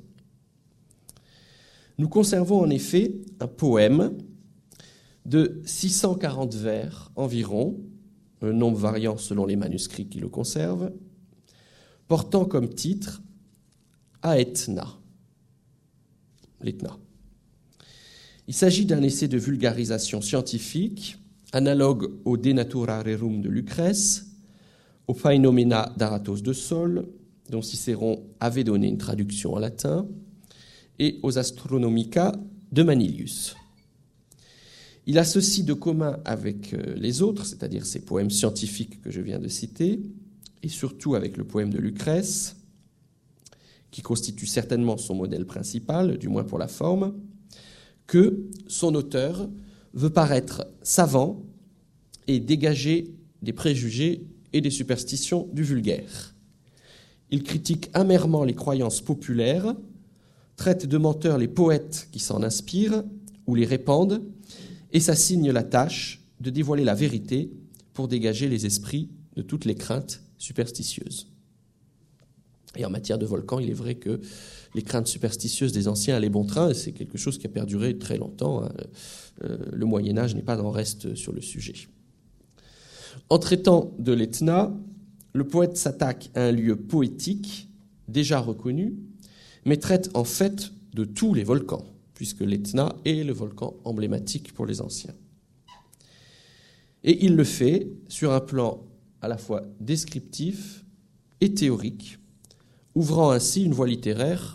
S3: Nous conservons en effet un poème de 640 vers environ, un nombre variant selon les manuscrits qui le conservent, portant comme titre Aetna, l'Etna. Il s'agit d'un essai de vulgarisation scientifique, analogue au De Natura Rerum de Lucrèce, au Phaenomena d'Aratos de Sol, dont Cicéron avait donné une traduction en latin, et aux Astronomica de Manilius. Il a ceci de commun avec les autres, c'est-à-dire ces poèmes scientifiques que je viens de citer, et surtout avec le poème de Lucrèce, qui constitue certainement son modèle principal, du moins pour la forme, que son auteur veut paraître savant et dégager des préjugés et des superstitions du vulgaire. Il critique amèrement les croyances populaires, traite de menteurs les poètes qui s'en inspirent ou les répandent, et s'assigne la tâche de dévoiler la vérité pour dégager les esprits de toutes les craintes superstitieuses. Et en matière de volcans, il est vrai que les craintes superstitieuses des anciens allaient bon train, et c'est quelque chose qui a perduré très longtemps. Le Moyen-Âge n'est pas en reste sur le sujet. En traitant de l'Etna, le poète s'attaque à un lieu poétique déjà reconnu, mais traite en fait de tous les volcans, puisque l'Etna est le volcan emblématique pour les anciens. Et il le fait sur un plan à la fois descriptif et théorique, ouvrant ainsi une voie littéraire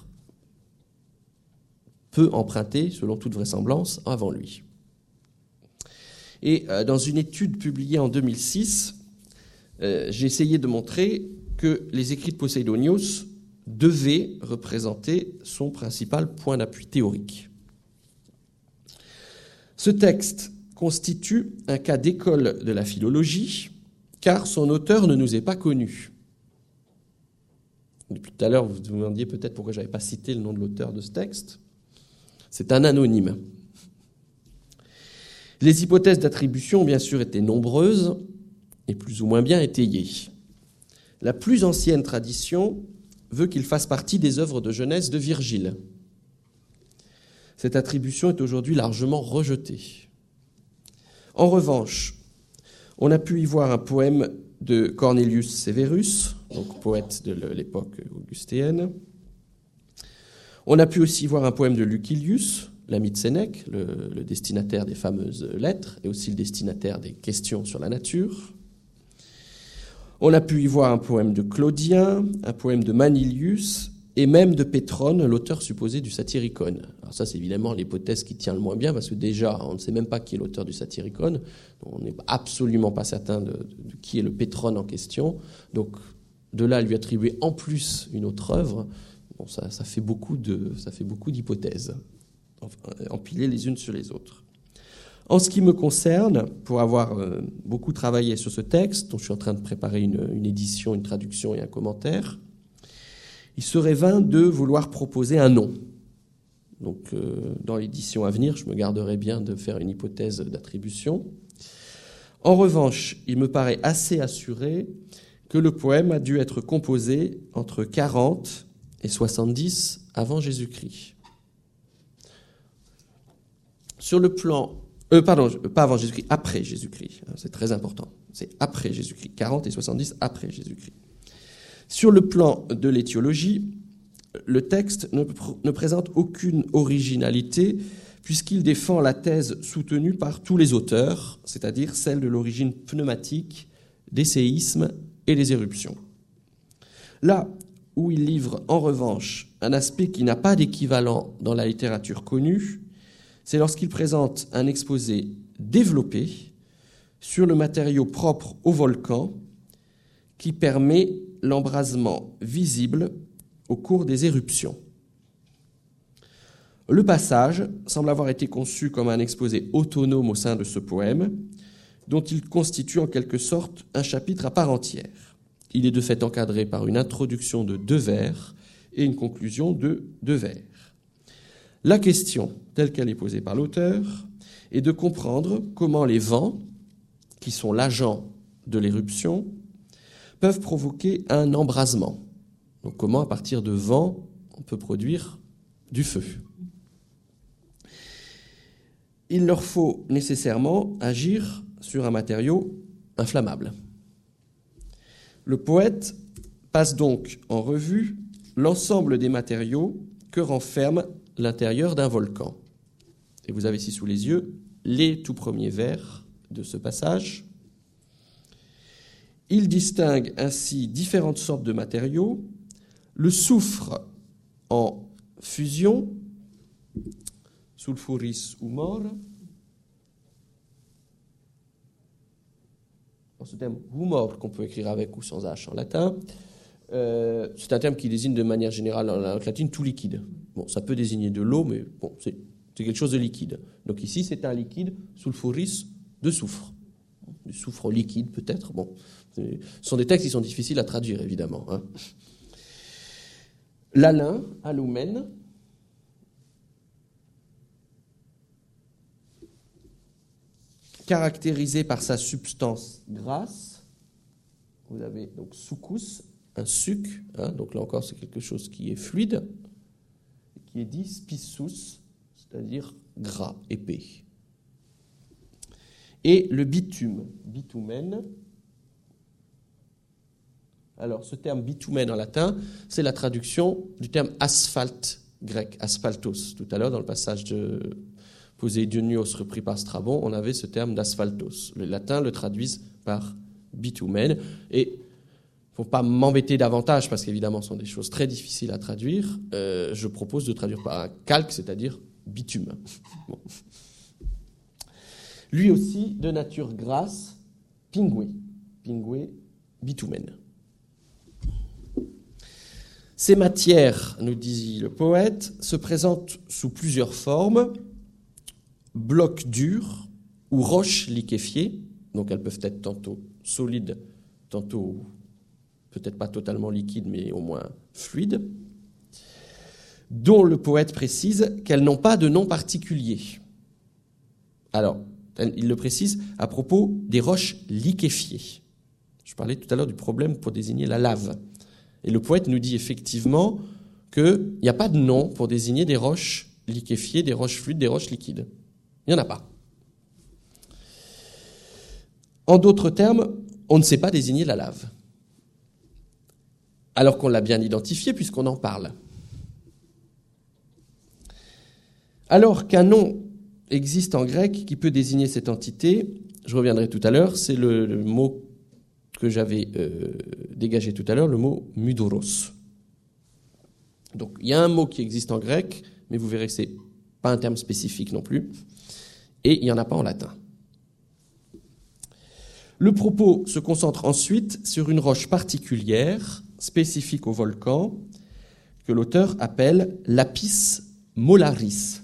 S3: peu empruntée, selon toute vraisemblance, avant lui. Et dans une étude publiée en 2006, j'ai essayé de montrer que les écrits de Poseidonios devaient représenter son principal point d'appui théorique. Ce texte constitue un cas d'école de la philologie, car son auteur ne nous est pas connu. Depuis tout à l'heure, vous vous demandiez peut-être pourquoi je n'avais pas cité le nom de l'auteur de ce texte. C'est un anonyme. Les hypothèses d'attribution ont bien sûr été nombreuses et plus ou moins bien étayées. La plus ancienne tradition veut qu'il fasse partie des œuvres de jeunesse de Virgile. Cette attribution est aujourd'hui largement rejetée. En revanche, on a pu y voir un poème de Cornelius Severus, donc poète de l'époque augustéenne. On a pu aussi voir un poème de Lucilius, l'ami de Sénèque, le destinataire des fameuses lettres et aussi le destinataire des questions sur la nature. On a pu y voir un poème de Claudien, un poème de Manilius et même de Pétrone, l'auteur supposé du Satyricon. Alors ça, c'est évidemment l'hypothèse qui tient le moins bien, parce que déjà, on ne sait même pas qui est l'auteur du Satyricon. On n'est absolument pas certain de qui est le Pétrone en question. Donc, de là à lui attribuer en plus une autre œuvre, bon, ça fait beaucoup d'hypothèses, empilées les unes sur les autres. En ce qui me concerne, pour avoir beaucoup travaillé sur ce texte, dont je suis en train de préparer une édition, une traduction et un commentaire, il serait vain de vouloir proposer un nom. Donc, dans l'édition à venir, je me garderai bien de faire une hypothèse d'attribution. En revanche, il me paraît assez assuré que le poème a dû être composé entre 40 et 70 avant Jésus-Christ. Sur le plan... pas avant Jésus-Christ, après Jésus-Christ. C'est très important. C'est après Jésus-Christ. 40 et 70 après Jésus-Christ. Sur le plan de l'étiologie, le texte ne présente aucune originalité puisqu'il défend la thèse soutenue par tous les auteurs, c'est-à-dire celle de l'origine pneumatique des séismes et des éruptions. Là où il livre en revanche un aspect qui n'a pas d'équivalent dans la littérature connue, c'est lorsqu'il présente un exposé développé sur le matériau propre au volcan qui permet l'embrasement visible au cours des éruptions. Le passage semble avoir été conçu comme un exposé autonome au sein de ce poème, dont il constitue en quelque sorte un chapitre à part entière. Il est de fait encadré par une introduction de 2 vers et une conclusion de 2 vers. La question, telle qu'elle est posée par l'auteur, est de comprendre comment les vents, qui sont l'agent de l'éruption, peuvent provoquer un embrasement. Donc comment, à partir de vent, on peut produire du feu. Il leur faut nécessairement agir sur un matériau inflammable. Le poète passe donc en revue l'ensemble des matériaux que renferme l'intérieur d'un volcan. Et vous avez ici sous les yeux les tout premiers vers de ce passage. Il distingue ainsi différentes sortes de matériaux. Le soufre en fusion, sulfuris humor. Ce terme humor, qu'on peut écrire avec ou sans H en latin, c'est un terme qui désigne de manière générale en langue latine tout liquide. Bon, ça peut désigner de l'eau, mais bon, c'est quelque chose de liquide. Donc ici, c'est un liquide, sulfuris, de soufre. Du soufre liquide, peut-être. Bon, ce sont des textes qui sont difficiles à traduire, évidemment. Hein. L'alun, alumène, caractérisé par sa substance grasse. Vous avez donc succus, un suc, hein, donc là encore c'est quelque chose qui est fluide, qui est dit spissus, c'est-à-dire gras, épais. Et le bitume, bitumène, Alors, ce terme bitumen en latin, c'est la traduction du terme asphalte grec, asphaltos. Tout à l'heure, dans le passage de Poséidonios repris par Strabon, on avait ce terme d'asphaltos. Les latins le traduisent par bitumen. Et il ne faut pas m'embêter davantage, parce qu'évidemment, ce sont des choses très difficiles à traduire. Je propose de traduire par un calque, c'est-à-dire bitume. Bon. Lui aussi, de nature grasse, pingue, bitumen. Ces matières, nous dit le poète, se présentent sous plusieurs formes, blocs durs ou roches liquéfiées, donc elles peuvent être tantôt solides, tantôt peut-être pas totalement liquides, mais au moins fluides, dont le poète précise qu'elles n'ont pas de nom particulier. Alors, il le précise à propos des roches liquéfiées. Je parlais tout à l'heure du problème pour désigner la lave. Et le poète nous dit effectivement qu'il n'y a pas de nom pour désigner des roches liquéfiées, des roches fluides, des roches liquides. Il n'y en a pas. En d'autres termes, on ne sait pas désigner la lave. Alors qu'on l'a bien identifié puisqu'on en parle. Alors qu'un nom existe en grec qui peut désigner cette entité, je reviendrai tout à l'heure, c'est le mot que j'avais dégagé tout à l'heure, le mot mudoros. Donc il y a un mot qui existe en grec, mais vous verrez que ce n'est pas un terme spécifique non plus, et il n'y en a pas en latin. Le propos se concentre ensuite sur une roche particulière, spécifique au volcan, que l'auteur appelle lapis molaris.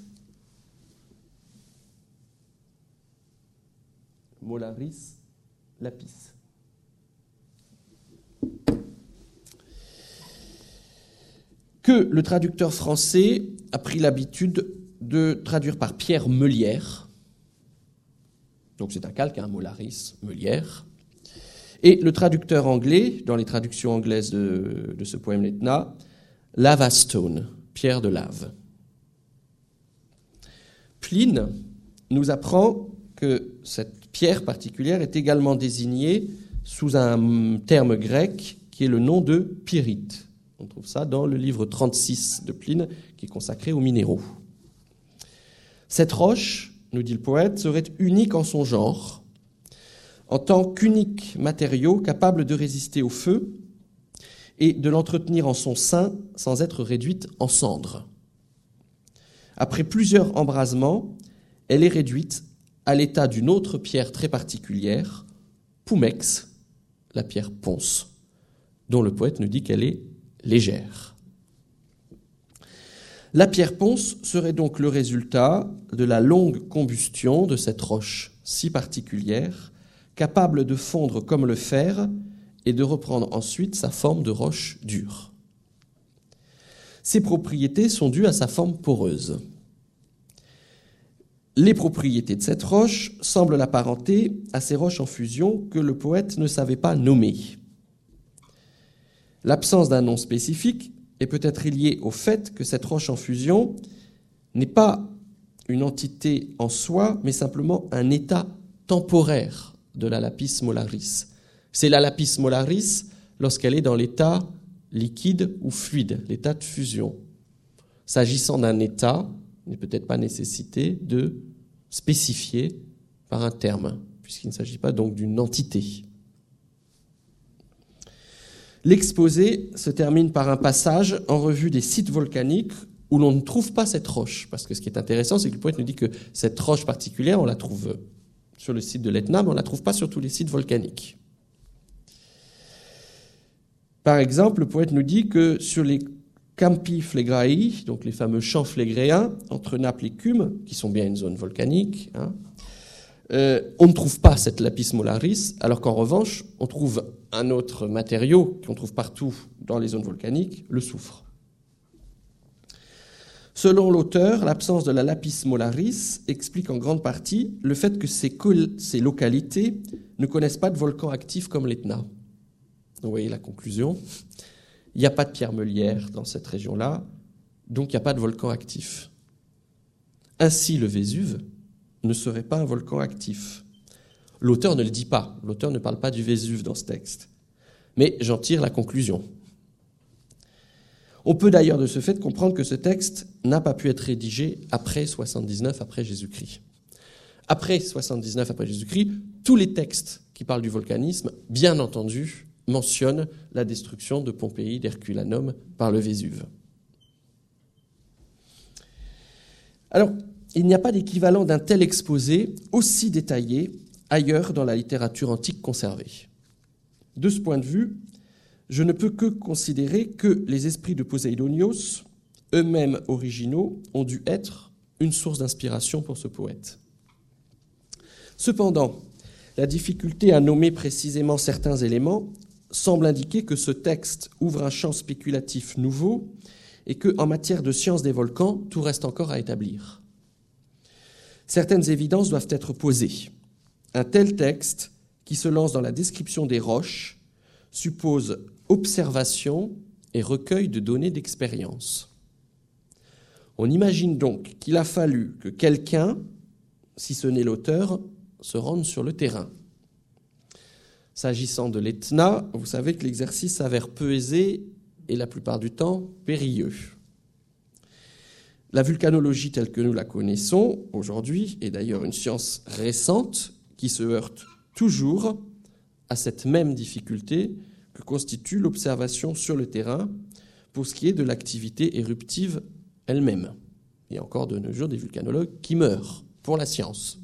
S3: Molaris, lapis. Que le traducteur français a pris l'habitude de traduire par Pierre Meulière. Donc c'est un calque, molaris, Meulière. Et le traducteur anglais, dans les traductions anglaises de ce poème l'Etna, lava stone, pierre de lave. Pline nous apprend que cette pierre particulière est également désignée sous un terme grec qui est le nom de pyrite. On trouve ça dans le livre 36 de Pline, qui est consacré aux minéraux. Cette roche, nous dit le poète, serait unique en son genre, en tant qu'unique matériau capable de résister au feu et de l'entretenir en son sein sans être réduite en cendres. Après plusieurs embrasements, elle est réduite à l'état d'une autre pierre très particulière, pumex, la pierre ponce, dont le poète nous dit qu'elle est légère. La pierre ponce serait donc le résultat de la longue combustion de cette roche si particulière, capable de fondre comme le fer et de reprendre ensuite sa forme de roche dure. Ces propriétés sont dues à sa forme poreuse. Les propriétés de cette roche semblent l'apparenter à ces roches en fusion que le poète ne savait pas nommer. L'absence d'un nom spécifique est peut-être liée au fait que cette roche en fusion n'est pas une entité en soi, mais simplement un état temporaire de la lapis molaris. C'est la lapis molaris lorsqu'elle est dans l'état liquide ou fluide, l'état de fusion. S'agissant d'un état, il n'est peut-être pas nécessité de spécifier par un terme, puisqu'il ne s'agit pas donc d'une entité. L'exposé se termine par un passage en revue des sites volcaniques où l'on ne trouve pas cette roche. Parce que ce qui est intéressant, c'est que le poète nous dit que cette roche particulière, on la trouve sur le site de l'Etna, mais on ne la trouve pas sur tous les sites volcaniques. Par exemple, le poète nous dit que sur les Campi Phlegraei, donc les fameux champs phlegréens, entre Naples et Cumes, qui sont bien une zone volcanique, on ne trouve pas cette lapis molaris, alors qu'en revanche, on trouve un autre matériau qu'on trouve partout dans les zones volcaniques, le soufre. Selon l'auteur, l'absence de la lapis molaris explique en grande partie le fait que ces localités ne connaissent pas de volcan actif comme l'Etna. Donc vous voyez la conclusion. Il n'y a pas de pierre meulière dans cette région-là, donc il n'y a pas de volcan actif. Ainsi, le Vésuve ne serait pas un volcan actif. L'auteur ne le dit pas, l'auteur ne parle pas du Vésuve dans ce texte. Mais j'en tire la conclusion. On peut d'ailleurs de ce fait comprendre que ce texte n'a pas pu être rédigé après 79 après Jésus-Christ. Après 79 après Jésus-Christ, tous les textes qui parlent du volcanisme, bien entendu, mentionnent la destruction de Pompéi d'Herculanum par le Vésuve. Alors, il n'y a pas d'équivalent d'un tel exposé aussi détaillé ailleurs dans la littérature antique conservée. De ce point de vue, je ne peux que considérer que les esprits de Poséidonios, eux-mêmes originaux, ont dû être une source d'inspiration pour ce poète. Cependant, la difficulté à nommer précisément certains éléments semble indiquer que ce texte ouvre un champ spéculatif nouveau et qu'en matière de science des volcans, tout reste encore à établir. Certaines évidences doivent être posées. Un tel texte, qui se lance dans la description des roches, suppose observation et recueil de données d'expérience. On imagine donc qu'il a fallu que quelqu'un, si ce n'est l'auteur, se rende sur le terrain. S'agissant de l'Etna, vous savez que l'exercice s'avère peu aisé et la plupart du temps périlleux. La vulcanologie telle que nous la connaissons aujourd'hui est d'ailleurs une science récente qui se heurte toujours à cette même difficulté que constitue l'observation sur le terrain pour ce qui est de l'activité éruptive elle-même. Il y a encore de nos jours des vulcanologues qui meurent pour la science.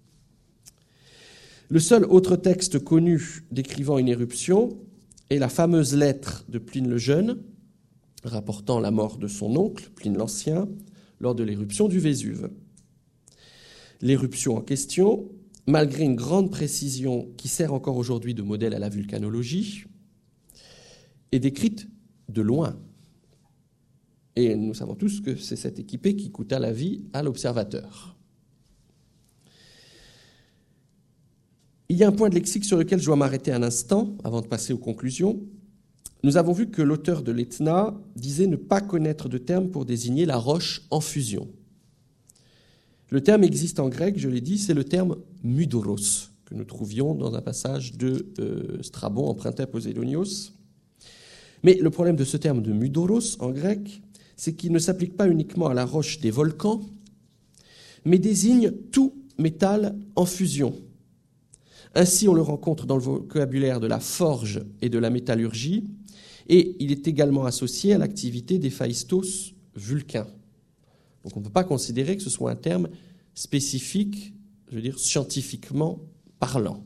S3: Le seul autre texte connu décrivant une éruption est la fameuse lettre de Pline le Jeune, rapportant la mort de son oncle, Pline l'Ancien, lors de l'éruption du Vésuve. L'éruption en question, malgré une grande précision qui sert encore aujourd'hui de modèle à la vulcanologie, est décrite de loin. Et nous savons tous que c'est cette équipée qui coûta la vie à l'observateur. Il y a un point de lexique sur lequel je dois m'arrêter un instant avant de passer aux conclusions. Nous avons vu que l'auteur de l'Etna disait ne pas connaître de terme pour désigner la roche en fusion. Le terme existe en grec, je l'ai dit, c'est le terme mudoros, que nous trouvions dans un passage de Strabon emprunté à Poséidonios. Mais le problème de ce terme de mudoros en grec, c'est qu'il ne s'applique pas uniquement à la roche des volcans, mais désigne tout métal en fusion. Ainsi, on le rencontre dans le vocabulaire de la forge et de la métallurgie, et il est également associé à l'activité des phaistos vulcains. Donc on ne peut pas considérer que ce soit un terme spécifique, je veux dire scientifiquement parlant.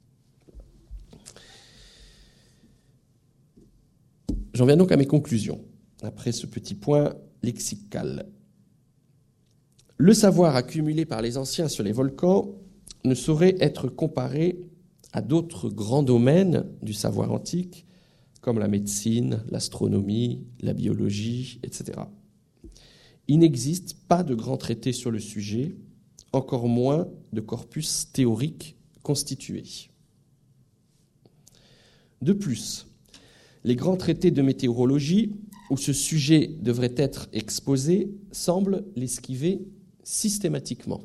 S3: J'en viens donc à mes conclusions, après ce petit point lexical. Le savoir accumulé par les anciens sur les volcans ne saurait être comparé à d'autres grands domaines du savoir antique, comme la médecine, l'astronomie, la biologie, etc. Il n'existe pas de grands traités sur le sujet, encore moins de corpus théorique constitué. De plus, les grands traités de météorologie, où ce sujet devrait être exposé, semblent l'esquiver systématiquement.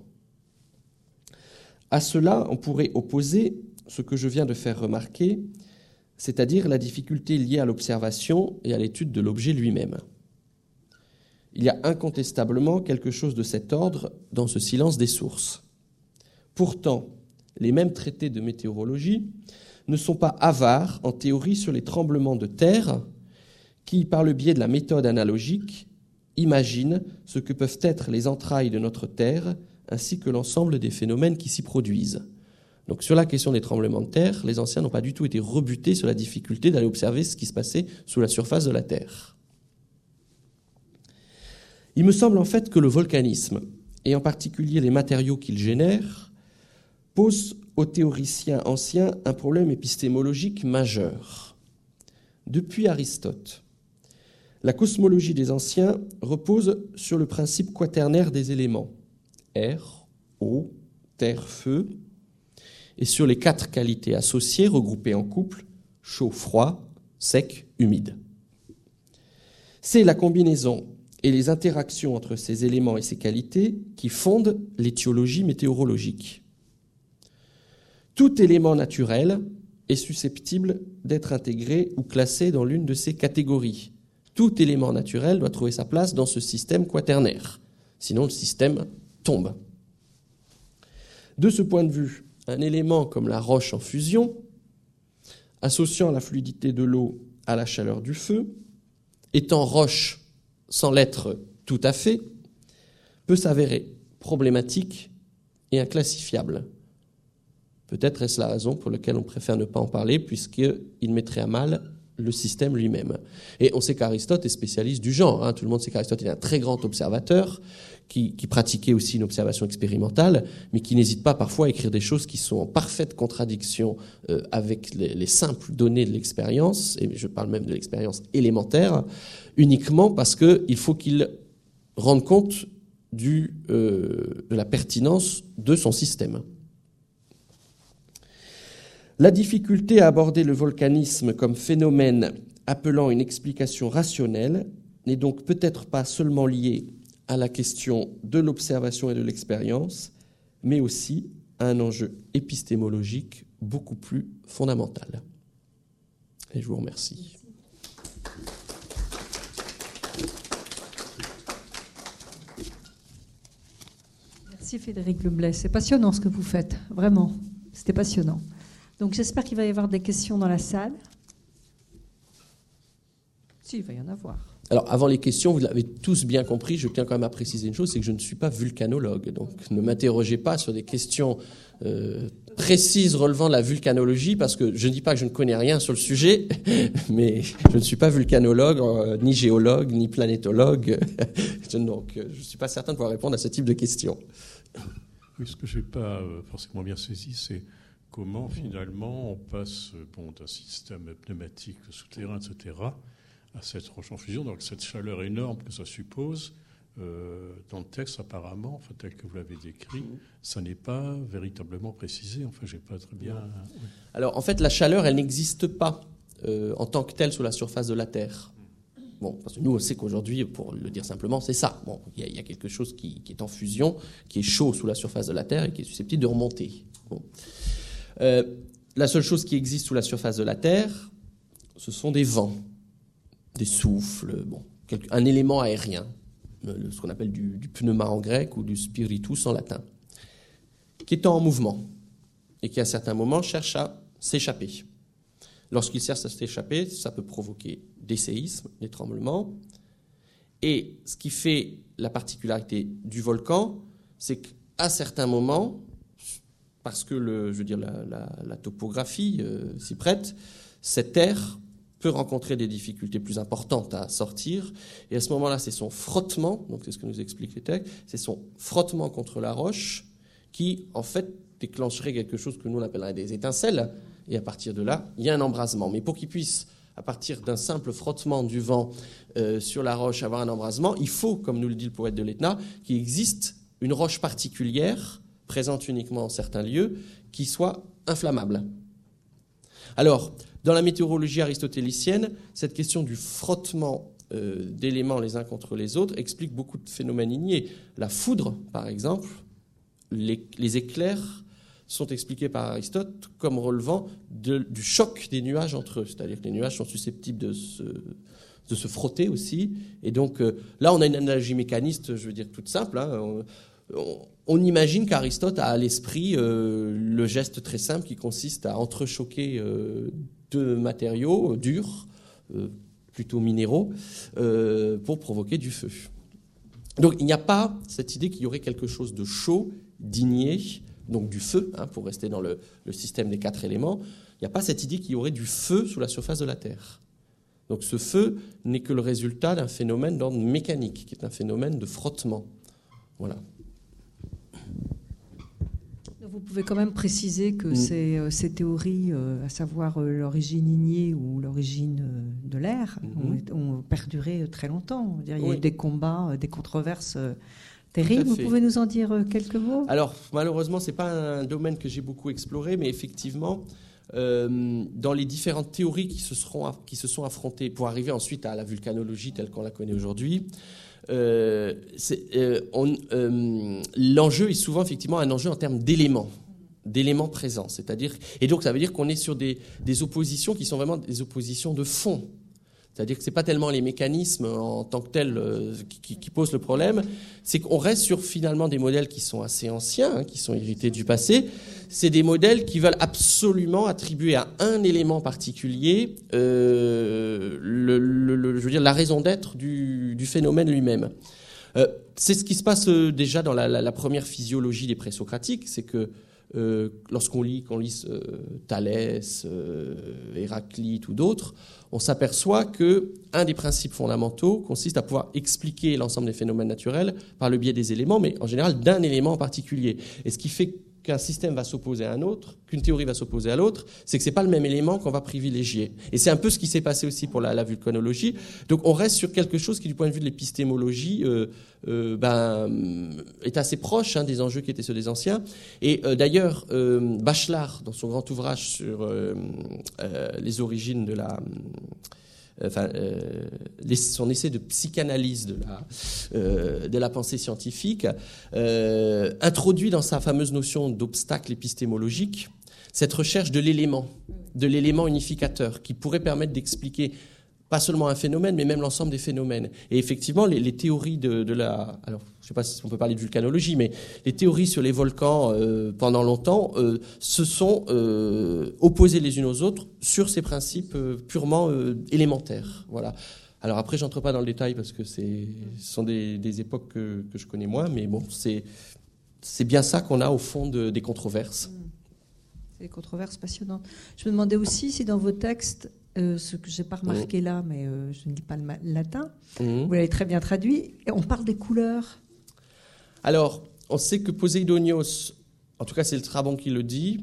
S3: À cela, on pourrait opposer ce que je viens de faire remarquer, c'est-à-dire la difficulté liée à l'observation et à l'étude de l'objet lui-même. Il y a incontestablement quelque chose de cet ordre dans ce silence des sources. Pourtant, les mêmes traités de météorologie ne sont pas avares en théorie sur les tremblements de terre qui, par le biais de la méthode analogique, imaginent ce que peuvent être les entrailles de notre terre ainsi que l'ensemble des phénomènes qui s'y produisent. Donc sur la question des tremblements de terre, les anciens n'ont pas du tout été rebutés sur la difficulté d'aller observer ce qui se passait sous la surface de la Terre. Il me semble en fait que le volcanisme, et en particulier les matériaux qu'il génère, pose aux théoriciens anciens un problème épistémologique majeur. Depuis Aristote, la cosmologie des anciens repose sur le principe quaternaire des éléments, air, eau, terre, feu, et sur les 4 qualités associées regroupées en couple, chaud, froid, sec, humide. C'est la combinaison et les interactions entre ces éléments et ces qualités qui fondent l'étiologie météorologique. Tout élément naturel est susceptible d'être intégré ou classé dans l'une de ces catégories. Tout élément naturel doit trouver sa place dans ce système quaternaire. Sinon, le système tombe. De ce point de vue, un élément comme la roche en fusion, associant la fluidité de l'eau à la chaleur du feu, étant roche sans l'être tout à fait, peut s'avérer problématique et inclassifiable. Peut-être est-ce la raison pour laquelle on préfère ne pas en parler, puisqu'il mettrait à mal le système lui-même. Et on sait qu'Aristote est spécialiste du genre. Tout le monde sait qu'Aristote est un très grand observateur, qui pratiquait aussi une observation expérimentale, mais qui n'hésite pas parfois à écrire des choses qui sont en parfaite contradiction avec les simples données de l'expérience, et je parle même de l'expérience élémentaire, uniquement parce qu'il faut qu'il rende compte de la pertinence de son système. La difficulté à aborder le volcanisme comme phénomène appelant une explication rationnelle n'est donc peut-être pas seulement liée à la question de l'observation et de l'expérience, mais aussi à un enjeu épistémologique beaucoup plus fondamental. Et je vous remercie.
S1: Merci Frédéric Leblay. C'est passionnant ce que vous faites, vraiment. C'était passionnant. Donc j'espère qu'il va y avoir des questions dans la salle. Si, il va y en avoir.
S3: Alors, avant les questions, vous l'avez tous bien compris, je tiens quand même à préciser une chose, c'est que je ne suis pas vulcanologue. Donc, ne m'interrogez pas sur des questions précises relevant de la vulcanologie, parce que je ne dis pas que je ne connais rien sur le sujet, mais je ne suis pas vulcanologue, ni géologue, ni planétologue. Donc, je ne suis pas certain de pouvoir répondre à ce type de questions.
S4: Oui, ce que je n'ai pas forcément bien saisi, c'est comment, finalement, on passe d'un système pneumatique souterrain, etc., à cette roche en fusion, donc cette chaleur énorme que ça suppose, dans le texte apparemment, enfin, tel que vous l'avez décrit, ça n'est pas véritablement précisé. Enfin, j'ai pas très bien. Oui.
S3: Alors, en fait, la chaleur, elle n'existe pas en tant que telle sous la surface de la Terre. Bon, parce que nous, on sait qu'aujourd'hui, pour le dire simplement, c'est ça. Bon, il y a quelque chose qui est en fusion, qui est chaud sous la surface de la Terre et qui est susceptible de remonter. Bon. La seule chose qui existe sous la surface de la Terre, ce sont des vents, des souffles, un élément aérien, ce qu'on appelle du pneuma en grec ou du spiritus en latin, qui est en mouvement et qui à certains moments cherche à s'échapper. Lorsqu'il cherche à s'échapper, ça peut provoquer des séismes, des tremblements. Et ce qui fait la particularité du volcan, c'est qu'à certains moments, parce que la topographie s'y prête, cette air peut rencontrer des difficultés plus importantes à sortir, et à ce moment-là, c'est son frottement, donc c'est ce que nous explique les textes, c'est son frottement contre la roche qui, en fait, déclencherait quelque chose que nous on appellerait des étincelles, et à partir de là, il y a un embrasement. Mais pour qu'il puisse, à partir d'un simple frottement du vent sur la roche, avoir un embrasement, il faut, comme nous le dit le poète de l'Etna, qu'il existe une roche particulière, présente uniquement en certains lieux, qui soit inflammable. Alors, dans la météorologie aristotélicienne, cette question du frottement d'éléments les uns contre les autres explique beaucoup de phénomènes ignés. La foudre, par exemple, les éclairs sont expliqués par Aristote comme relevant du choc des nuages entre eux. C'est-à-dire que les nuages sont susceptibles de se frotter aussi. Et donc, là, on a une analogie mécaniste, je veux dire, toute simple. On imagine qu'Aristote a à l'esprit le geste très simple qui consiste à entrechoquer deux matériaux durs, plutôt minéraux, pour provoquer du feu. Donc il n'y a pas cette idée qu'il y aurait quelque chose de chaud, d'igné, donc du feu, pour rester dans le système des 4 éléments, il n'y a pas cette idée qu'il y aurait du feu sous la surface de la Terre. Donc ce feu n'est que le résultat d'un phénomène d'ordre mécanique, qui est un phénomène de frottement. Voilà.
S1: Vous pouvez quand même préciser que ces théories, à savoir l'origine ignée ou l'origine de l'air, ont perduré très longtemps. Il y a eu des combats, des controverses terribles. Vous pouvez nous en dire quelques mots ?
S3: Alors, malheureusement, ce n'est pas un domaine que j'ai beaucoup exploré, mais effectivement, dans les différentes théories qui se sont affrontées pour arriver ensuite à la vulcanologie telle qu'on la connaît aujourd'hui, l'enjeu est souvent effectivement un enjeu en termes d'éléments. d'éléments présents. Et donc ça veut dire qu'on est sur des oppositions qui sont vraiment des oppositions de fond. C'est-à-dire que ce n'est pas tellement les mécanismes en tant que tels qui posent le problème, c'est qu'on reste sur finalement des modèles qui sont assez anciens, qui sont hérités du passé. C'est des modèles qui veulent absolument attribuer à un élément particulier je veux dire, la raison d'être du phénomène lui-même. C'est ce qui se passe déjà dans la première physiologie des présocratiques, c'est que lorsqu'on lit Thalès, Héraclite ou d'autres, on s'aperçoit qu'un des principes fondamentaux consiste à pouvoir expliquer l'ensemble des phénomènes naturels par le biais des éléments, mais en général d'un élément en particulier. Et ce qui fait qu'un système va s'opposer à un autre, qu'une théorie va s'opposer à l'autre, c'est que c'est pas le même élément qu'on va privilégier. Et c'est un peu ce qui s'est passé aussi pour la vulcanologie. Donc on reste sur quelque chose qui, du point de vue de l'épistémologie, est assez proche des enjeux qui étaient ceux des anciens. Et d'ailleurs, Bachelard, dans son grand ouvrage sur les origines de son essai de psychanalyse de la pensée scientifique, introduit dans sa fameuse notion d'obstacle épistémologique cette recherche de l'élément unificateur qui pourrait permettre d'expliquer pas seulement un phénomène, mais même l'ensemble des phénomènes. Et effectivement, les théories alors, je ne sais pas si on peut parler de vulcanologie, mais les théories sur les volcans, pendant longtemps, se sont opposées les unes aux autres sur ces principes purement élémentaires. Voilà. Alors après, j'entre pas dans le détail parce que ce sont des époques que je connais moins, mais bon, c'est bien ça qu'on a au fond des controverses.
S1: C'est des controverses passionnantes. Je me demandais aussi si dans vos textes, ce que je n'ai pas remarqué là, mais je ne lis pas le latin, vous l'avez très bien traduit, et on parle des couleurs.
S3: Alors, on sait que Poséidonios, en tout cas c'est le Strabon qui le dit,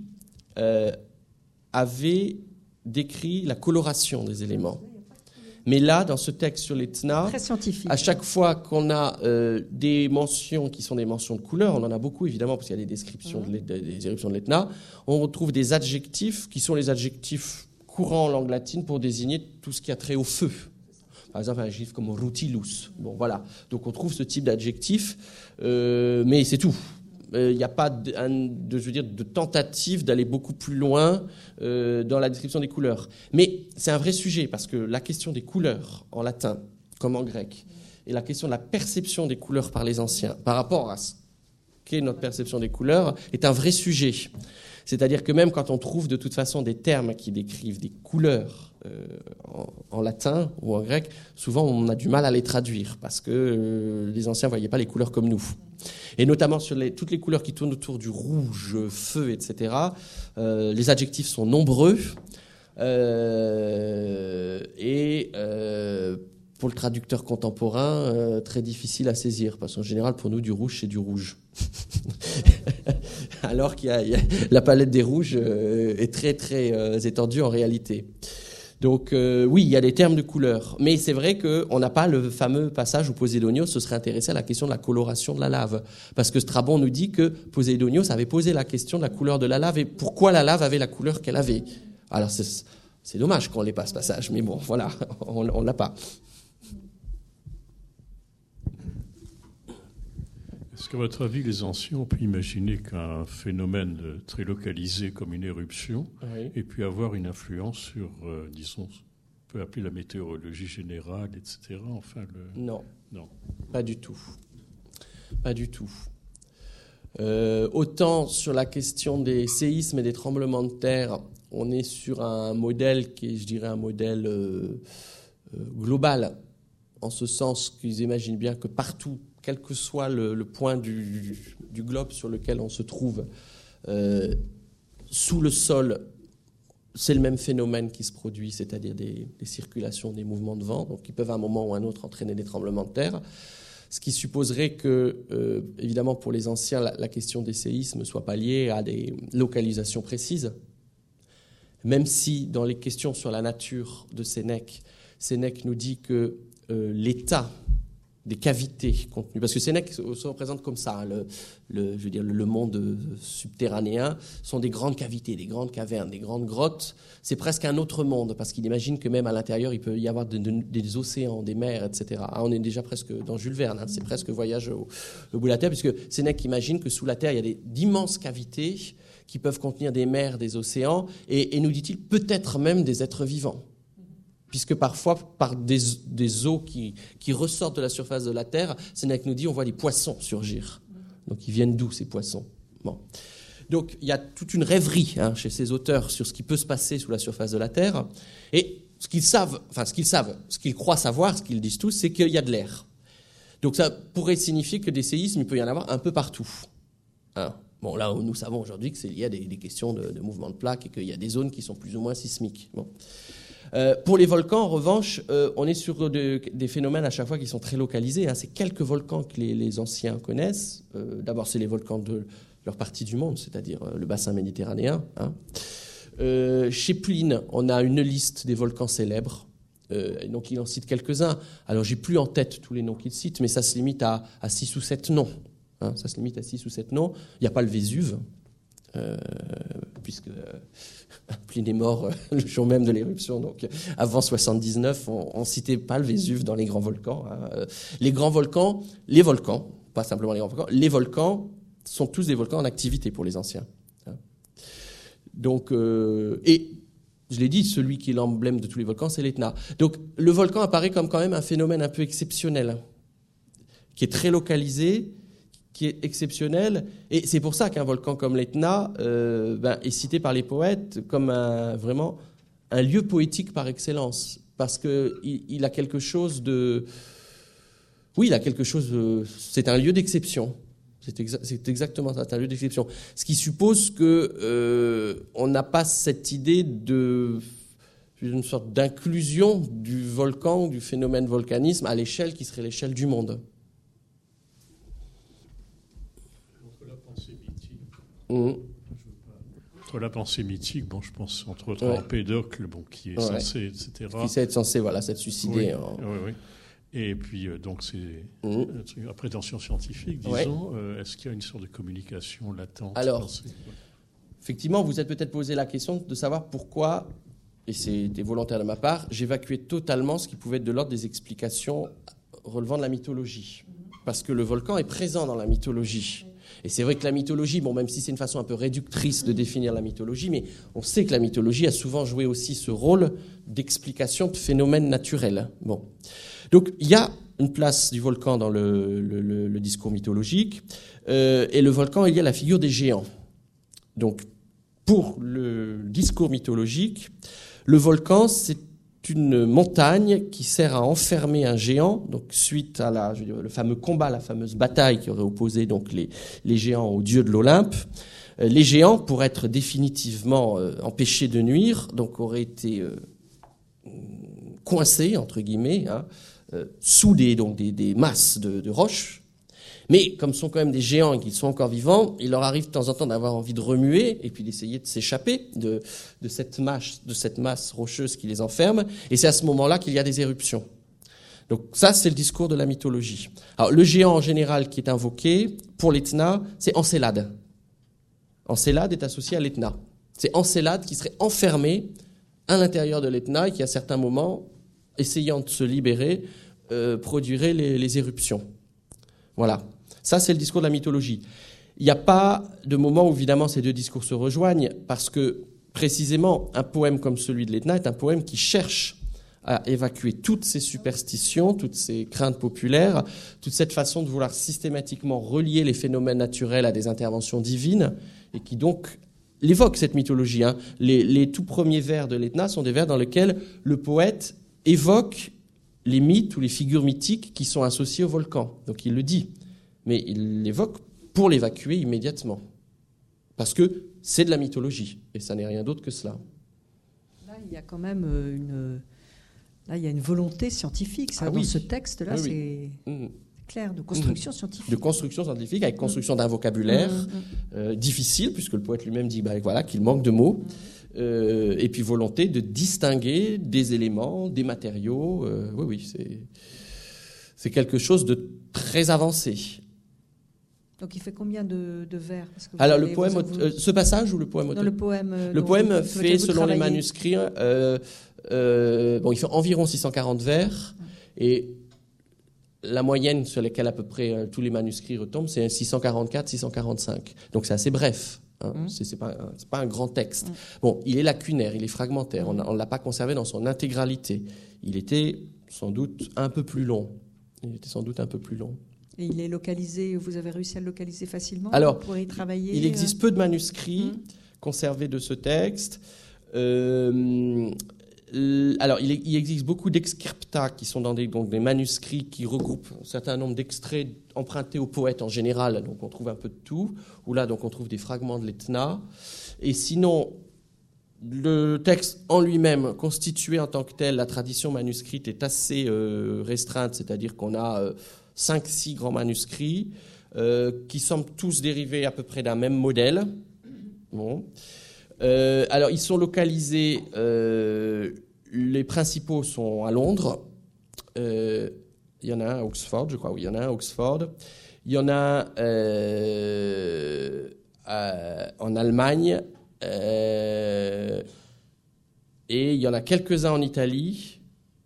S3: avait décrit la coloration des éléments. Mais là, dans ce texte sur l'Etna,
S1: très scientifique,
S3: à chaque fois qu'on a des mentions qui sont des mentions de couleurs, on en a beaucoup évidemment parce qu'il y a des descriptions des éruptions de l'Etna, on retrouve des adjectifs qui sont les adjectifs courants en langue latine pour désigner tout ce qui a trait au feu. Par exemple, un adjectif comme rutilus. Bon, voilà. Donc on trouve ce type d'adjectif, mais c'est tout. Il n'y a pas de tentative d'aller beaucoup plus loin dans la description des couleurs. Mais c'est un vrai sujet, parce que la question des couleurs en latin, comme en grec, et la question de la perception des couleurs par les anciens, par rapport à ce qu'est notre perception des couleurs, est un vrai sujet. C'est-à-dire que même quand on trouve de toute façon des termes qui décrivent des couleurs en latin ou en grec, souvent on a du mal à les traduire parce que les anciens ne voyaient pas les couleurs comme nous. Et notamment sur toutes les couleurs qui tournent autour du rouge, feu, etc., les adjectifs sont nombreux pour le traducteur contemporain, très difficile à saisir parce qu'en général, pour nous, du rouge, c'est du rouge. Alors qu'il y a la palette des rouges est très, très étendue en réalité. Donc oui, il y a des termes de couleur. Mais c'est vrai qu'on n'a pas le fameux passage où Poséidonios se serait intéressé à la question de la coloration de la lave. Parce que Strabon nous dit que Poséidonios avait posé la question de la couleur de la lave et pourquoi la lave avait la couleur qu'elle avait. Alors c'est dommage qu'on l'ait pas ce passage, mais bon, voilà, on l'a pas.
S4: Est-ce qu'à votre avis, les anciens ont pu imaginer qu'un phénomène très localisé comme une éruption ait pu avoir une influence sur, disons, on peut appeler la météorologie générale, etc.
S3: Non, pas du tout. Pas du tout. Autant sur la question des séismes et des tremblements de terre, on est sur un modèle qui est, je dirais, un modèle global, en ce sens qu'ils imaginent bien que partout, quel que soit le point du globe sur lequel on se trouve, sous le sol, c'est le même phénomène qui se produit, c'est-à-dire des circulations, des mouvements de vent, donc qui peuvent à un moment ou à un autre entraîner des tremblements de terre. Ce qui supposerait que, évidemment, pour les anciens, la question des séismes soit pas liée à des localisations précises, même si dans les questions sur la nature de Sénèque nous dit que l'état des cavités contenues, parce que Sénèque se représente comme ça, hein, je veux dire, le monde subterranéen sont des grandes cavités, des grandes cavernes, des grandes grottes. C'est presque un autre monde, parce qu'il imagine que même à l'intérieur, il peut y avoir des océans, des mers, etc. On est déjà presque dans Jules Verne, hein, c'est presque voyage au bout de la Terre, puisque Sénèque imagine que sous la Terre, il y a d'immenses cavités qui peuvent contenir des mers, des océans, et nous dit-il, peut-être même des êtres vivants. Puisque parfois, par des eaux qui ressortent de la surface de la Terre, Sénèque nous dit, on voit des poissons surgir. Donc ils viennent d'où, ces poissons? Bon. Donc il y a toute une rêverie chez ces auteurs sur ce qui peut se passer sous la surface de la Terre. Et ce qu'ils croient savoir, ce qu'ils disent tous, c'est qu'il y a de l'air. Donc ça pourrait signifier que des séismes, il peut y en avoir un peu partout. Bon, là, nous savons aujourd'hui que c'est lié à des questions de mouvement de plaques et qu'il y a des zones qui sont plus ou moins sismiques. Bon. Pour les volcans, en revanche, on est sur des phénomènes à chaque fois qui sont très localisés. C'est quelques volcans que les anciens connaissent. D'abord, c'est les volcans de leur partie du monde, c'est-à-dire le bassin méditerranéen. Chez Pline, on a une liste des volcans célèbres. Donc, il en cite quelques-uns. Alors, j'ai plus en tête tous les noms qu'il cite, mais ça se limite à 6 ou 7 noms. Ça se limite à 6 ou 7 noms. Il n'y a pas le Vésuve, puisque Pline est mort le jour même de l'éruption. Donc, avant 79, on ne citait pas le Vésuve dans les grands volcans. Les volcans, pas simplement les grands volcans, les volcans sont tous des volcans en activité pour les anciens. Donc, et je l'ai dit, celui qui est l'emblème de tous les volcans, c'est l'Etna. Donc, le volcan apparaît comme quand même un phénomène un peu exceptionnel, qui est très localisé, qui est exceptionnel. Et c'est pour ça qu'un volcan comme l'Etna est cité par les poètes comme vraiment un lieu poétique par excellence. Parce qu'il a quelque chose de... Oui, il a quelque chose de... C'est un lieu d'exception. C'est exactement ça, c'est un lieu d'exception. Ce qui suppose qu'on n'a pas cette idée d'une sorte d'inclusion du volcan, du phénomène volcanisme à l'échelle qui serait l'échelle du monde.
S4: Entre la pensée mythique, je pense entre autres à Empédocle, qui est censé, etc.
S3: Qui est censé, s'être suicidé.
S4: Oui. Et puis, donc, c'est à prétention scientifique, disons. Est-ce qu'il y a une sorte de communication latente?
S3: Alors, effectivement, vous êtes peut-être posé la question de savoir pourquoi, et c'était volontaire de ma part, j'évacuais totalement ce qui pouvait être de l'ordre des explications relevant de la mythologie. Parce que le volcan est présent dans la mythologie. Et c'est vrai que la mythologie, même si c'est une façon un peu réductrice de définir la mythologie, mais on sait que la mythologie a souvent joué aussi ce rôle d'explication de phénomènes naturels. Bon. Donc, il y a une place du volcan dans le discours mythologique, et le volcan, il y a la figure des géants. Donc, pour le discours mythologique, le volcan, c'est une montagne qui sert à enfermer un géant, donc suite à le fameux combat, la fameuse bataille qui aurait opposé donc les géants aux dieux de l'Olympe. Les géants, pour être définitivement empêchés de nuire, donc auraient été coincés, entre guillemets, sous des masses de roches. Mais comme ce sont quand même des géants et qu'ils sont encore vivants, il leur arrive de temps en temps d'avoir envie de remuer et puis d'essayer de s'échapper de cette masse rocheuse qui les enferme. Et c'est à ce moment-là qu'il y a des éruptions. Donc ça, c'est le discours de la mythologie. Alors le géant en général qui est invoqué pour l'Etna, c'est Encélade. Encélade est associé à l'Etna. C'est Encélade qui serait enfermé à l'intérieur de l'Etna et qui, à certains moments, essayant de se libérer, produirait les éruptions. Voilà. Ça, c'est le discours de la mythologie. Il n'y a pas de moment où, évidemment, ces deux discours se rejoignent, parce que, précisément, un poème comme celui de l'Etna est un poème qui cherche à évacuer toutes ces superstitions, toutes ces craintes populaires, toute cette façon de vouloir systématiquement relier les phénomènes naturels à des interventions divines, et qui donc l'évoque, cette mythologie. Les tout premiers vers de l'Etna sont des vers dans lesquels le poète évoque les mythes ou les figures mythiques qui sont associées au volcan. Donc il le dit, mais il l'évoque pour l'évacuer immédiatement. Parce que c'est de la mythologie, et ça n'est rien d'autre que cela.
S1: Là, il y a quand même il y a une volonté scientifique. Dans ce texte-là, c'est clair, de construction scientifique. De
S3: construction scientifique, avec construction d'un vocabulaire difficile, puisque le poète lui-même dit qu'il manque de mots. Et puis volonté de distinguer des éléments, des matériaux. C'est quelque chose de très avancé.
S1: Donc il fait combien de vers?
S3: Alors le poème, ce passage ou le poème?
S1: Non, le poème.
S3: Le poème fait, selon les manuscrits, il fait environ 640 vers, et la moyenne sur laquelle à peu près tous les manuscrits retombent, c'est 644, 645. Donc c'est assez bref. Hein. C'est pas un grand texte. Bon, il est lacunaire, il est fragmentaire. On ne l'a pas conservé dans son intégralité. Il était sans doute un peu plus long.
S1: Et il est localisé, vous avez réussi à le localiser facilement?
S3: Alors,
S1: pour y travailler,
S3: il existe peu de manuscrits conservés de ce texte. Alors, il existe beaucoup d'exscripta qui sont dans des manuscrits qui regroupent un certain nombre d'extraits empruntés aux poètes en général. Donc, on trouve un peu de tout. Ou là, donc, on trouve des fragments de l'Etna. Et sinon, le texte en lui-même, constitué en tant que tel, la tradition manuscrite est assez restreinte. C'est-à-dire qu'on a 5-6 grands manuscrits qui semblent tous dérivés à peu près d'un même modèle. Bon. Alors, ils sont localisés, les principaux sont à Londres, il y en a un à Oxford, je crois, oui, il y en a un à Oxford, il y en a en Allemagne, et il y en a quelques-uns en Italie.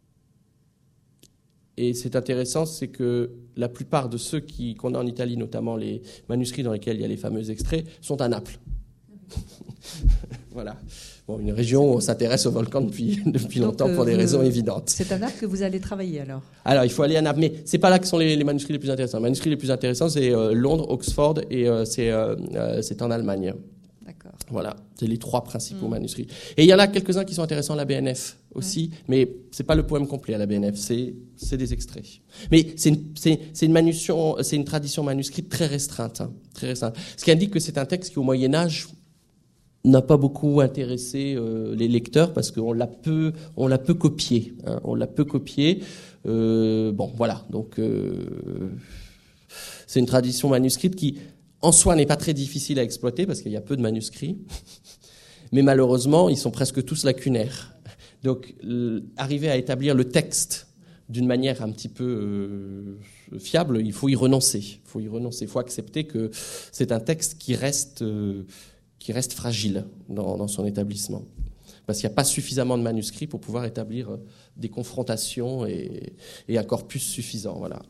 S3: Et c'est intéressant, c'est que la plupart de ceux qu'on a en Italie, notamment les manuscrits dans lesquels il y a les fameux extraits, sont à Naples. Voilà. Bon, une région où on s'intéresse au volcan depuis longtemps pour des raisons évidentes.
S1: C'est à Naples que vous allez travailler alors? Alors,
S3: il faut aller à Naples, mais c'est pas là que sont les manuscrits les plus intéressants. Les manuscrits les plus intéressants, c'est Londres, Oxford et c'est en Allemagne.
S1: D'accord.
S3: Voilà, c'est les 3 principaux manuscrits. Et il y en a quelques-uns qui sont intéressants à la BNF aussi, mais c'est pas le poème complet à la BNF, c'est des extraits. Mais c'est une tradition manuscrite très restreinte, très restreinte. Ce qui indique que c'est un texte qui au Moyen Âge n'a pas beaucoup intéressé les lecteurs parce qu'on l'a peu copié. Hein, on l'a peu copié. Bon, voilà. Donc, c'est une tradition manuscrite qui, en soi, n'est pas très difficile à exploiter parce qu'il y a peu de manuscrits. Mais malheureusement, ils sont presque tous lacunaires. Donc, arriver à établir le texte d'une manière un petit peu fiable, il faut y renoncer. Il faut accepter que c'est un texte qui reste fragile dans son établissement. Parce qu'il n'y a pas suffisamment de manuscrits pour pouvoir établir des confrontations et un corpus suffisant. Voilà.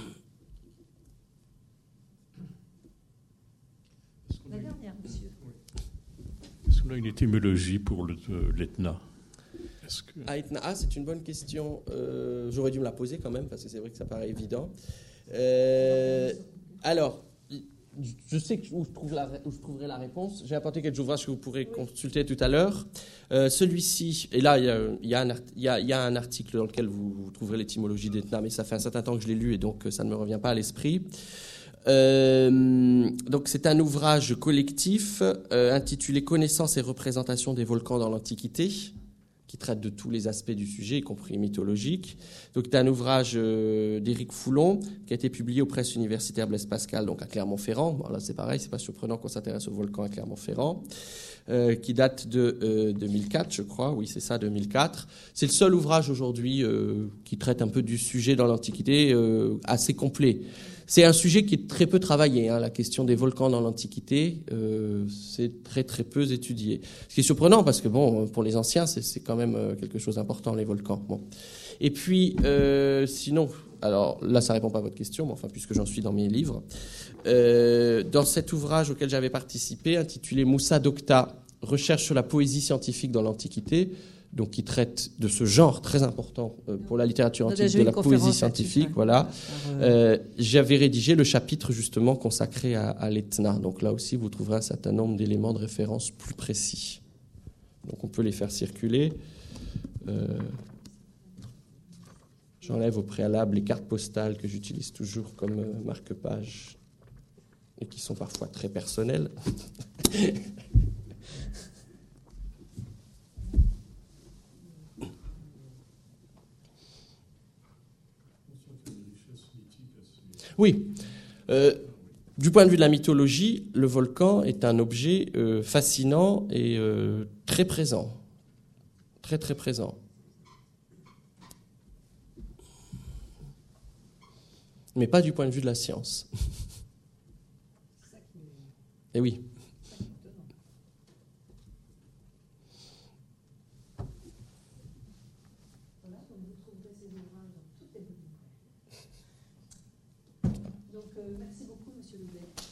S1: La dernière, monsieur.
S4: Est-ce qu'on a une étymologie pour l'Etna?
S3: Etna, c'est une bonne question. J'aurais dû me la poser quand même, parce que c'est vrai que ça paraît évident. Alors, je sais où je trouverai la réponse. J'ai apporté quelques ouvrages que vous pourrez consulter tout à l'heure. Celui-ci, et là, il y a un article dans lequel vous trouverez l'étymologie d'Etna, mais ça fait un certain temps que je l'ai lu et donc ça ne me revient pas à l'esprit. Donc c'est un ouvrage collectif intitulé « Connaissance et représentation des volcans dans l'Antiquité », qui traite de tous les aspects du sujet, y compris mythologique. Donc, c'est un ouvrage d'Éric Foulon qui a été publié aux presses universitaires Blaise Pascal, donc à Clermont-Ferrand. Bon, là, c'est pareil, c'est pas surprenant qu'on s'intéresse au volcan à Clermont-Ferrand, qui date de 2004, je crois. Oui, c'est ça, 2004. C'est le seul ouvrage aujourd'hui qui traite un peu du sujet dans l'Antiquité, assez complet. C'est un sujet qui est très peu travaillé, hein, la question des volcans dans l'Antiquité, c'est très très peu étudié. Ce qui est surprenant parce que bon, pour les anciens, c'est quand même quelque chose d'important, les volcans. Bon. Et puis, sinon, alors là, ça répond pas à votre question, mais enfin, puisque j'en suis dans mes livres, dans cet ouvrage auquel j'avais participé, intitulé Moussa Docta, recherche sur la poésie scientifique dans l'Antiquité, donc qui traite de ce genre très important pour la littérature antique, de la poésie scientifique, voilà. J'avais rédigé le chapitre justement consacré à l'Etna. Donc là aussi, vous trouverez un certain nombre d'éléments de référence plus précis. Donc on peut les faire circuler. J'enlève au préalable les cartes postales que j'utilise toujours comme marque-page et qui sont parfois très personnelles. Oui. Du point de vue de la mythologie, le volcan est un objet fascinant et très présent. Très, très présent. Mais pas du point de vue de la science. Eh oui.
S1: Donc, merci beaucoup, Monsieur Loubet.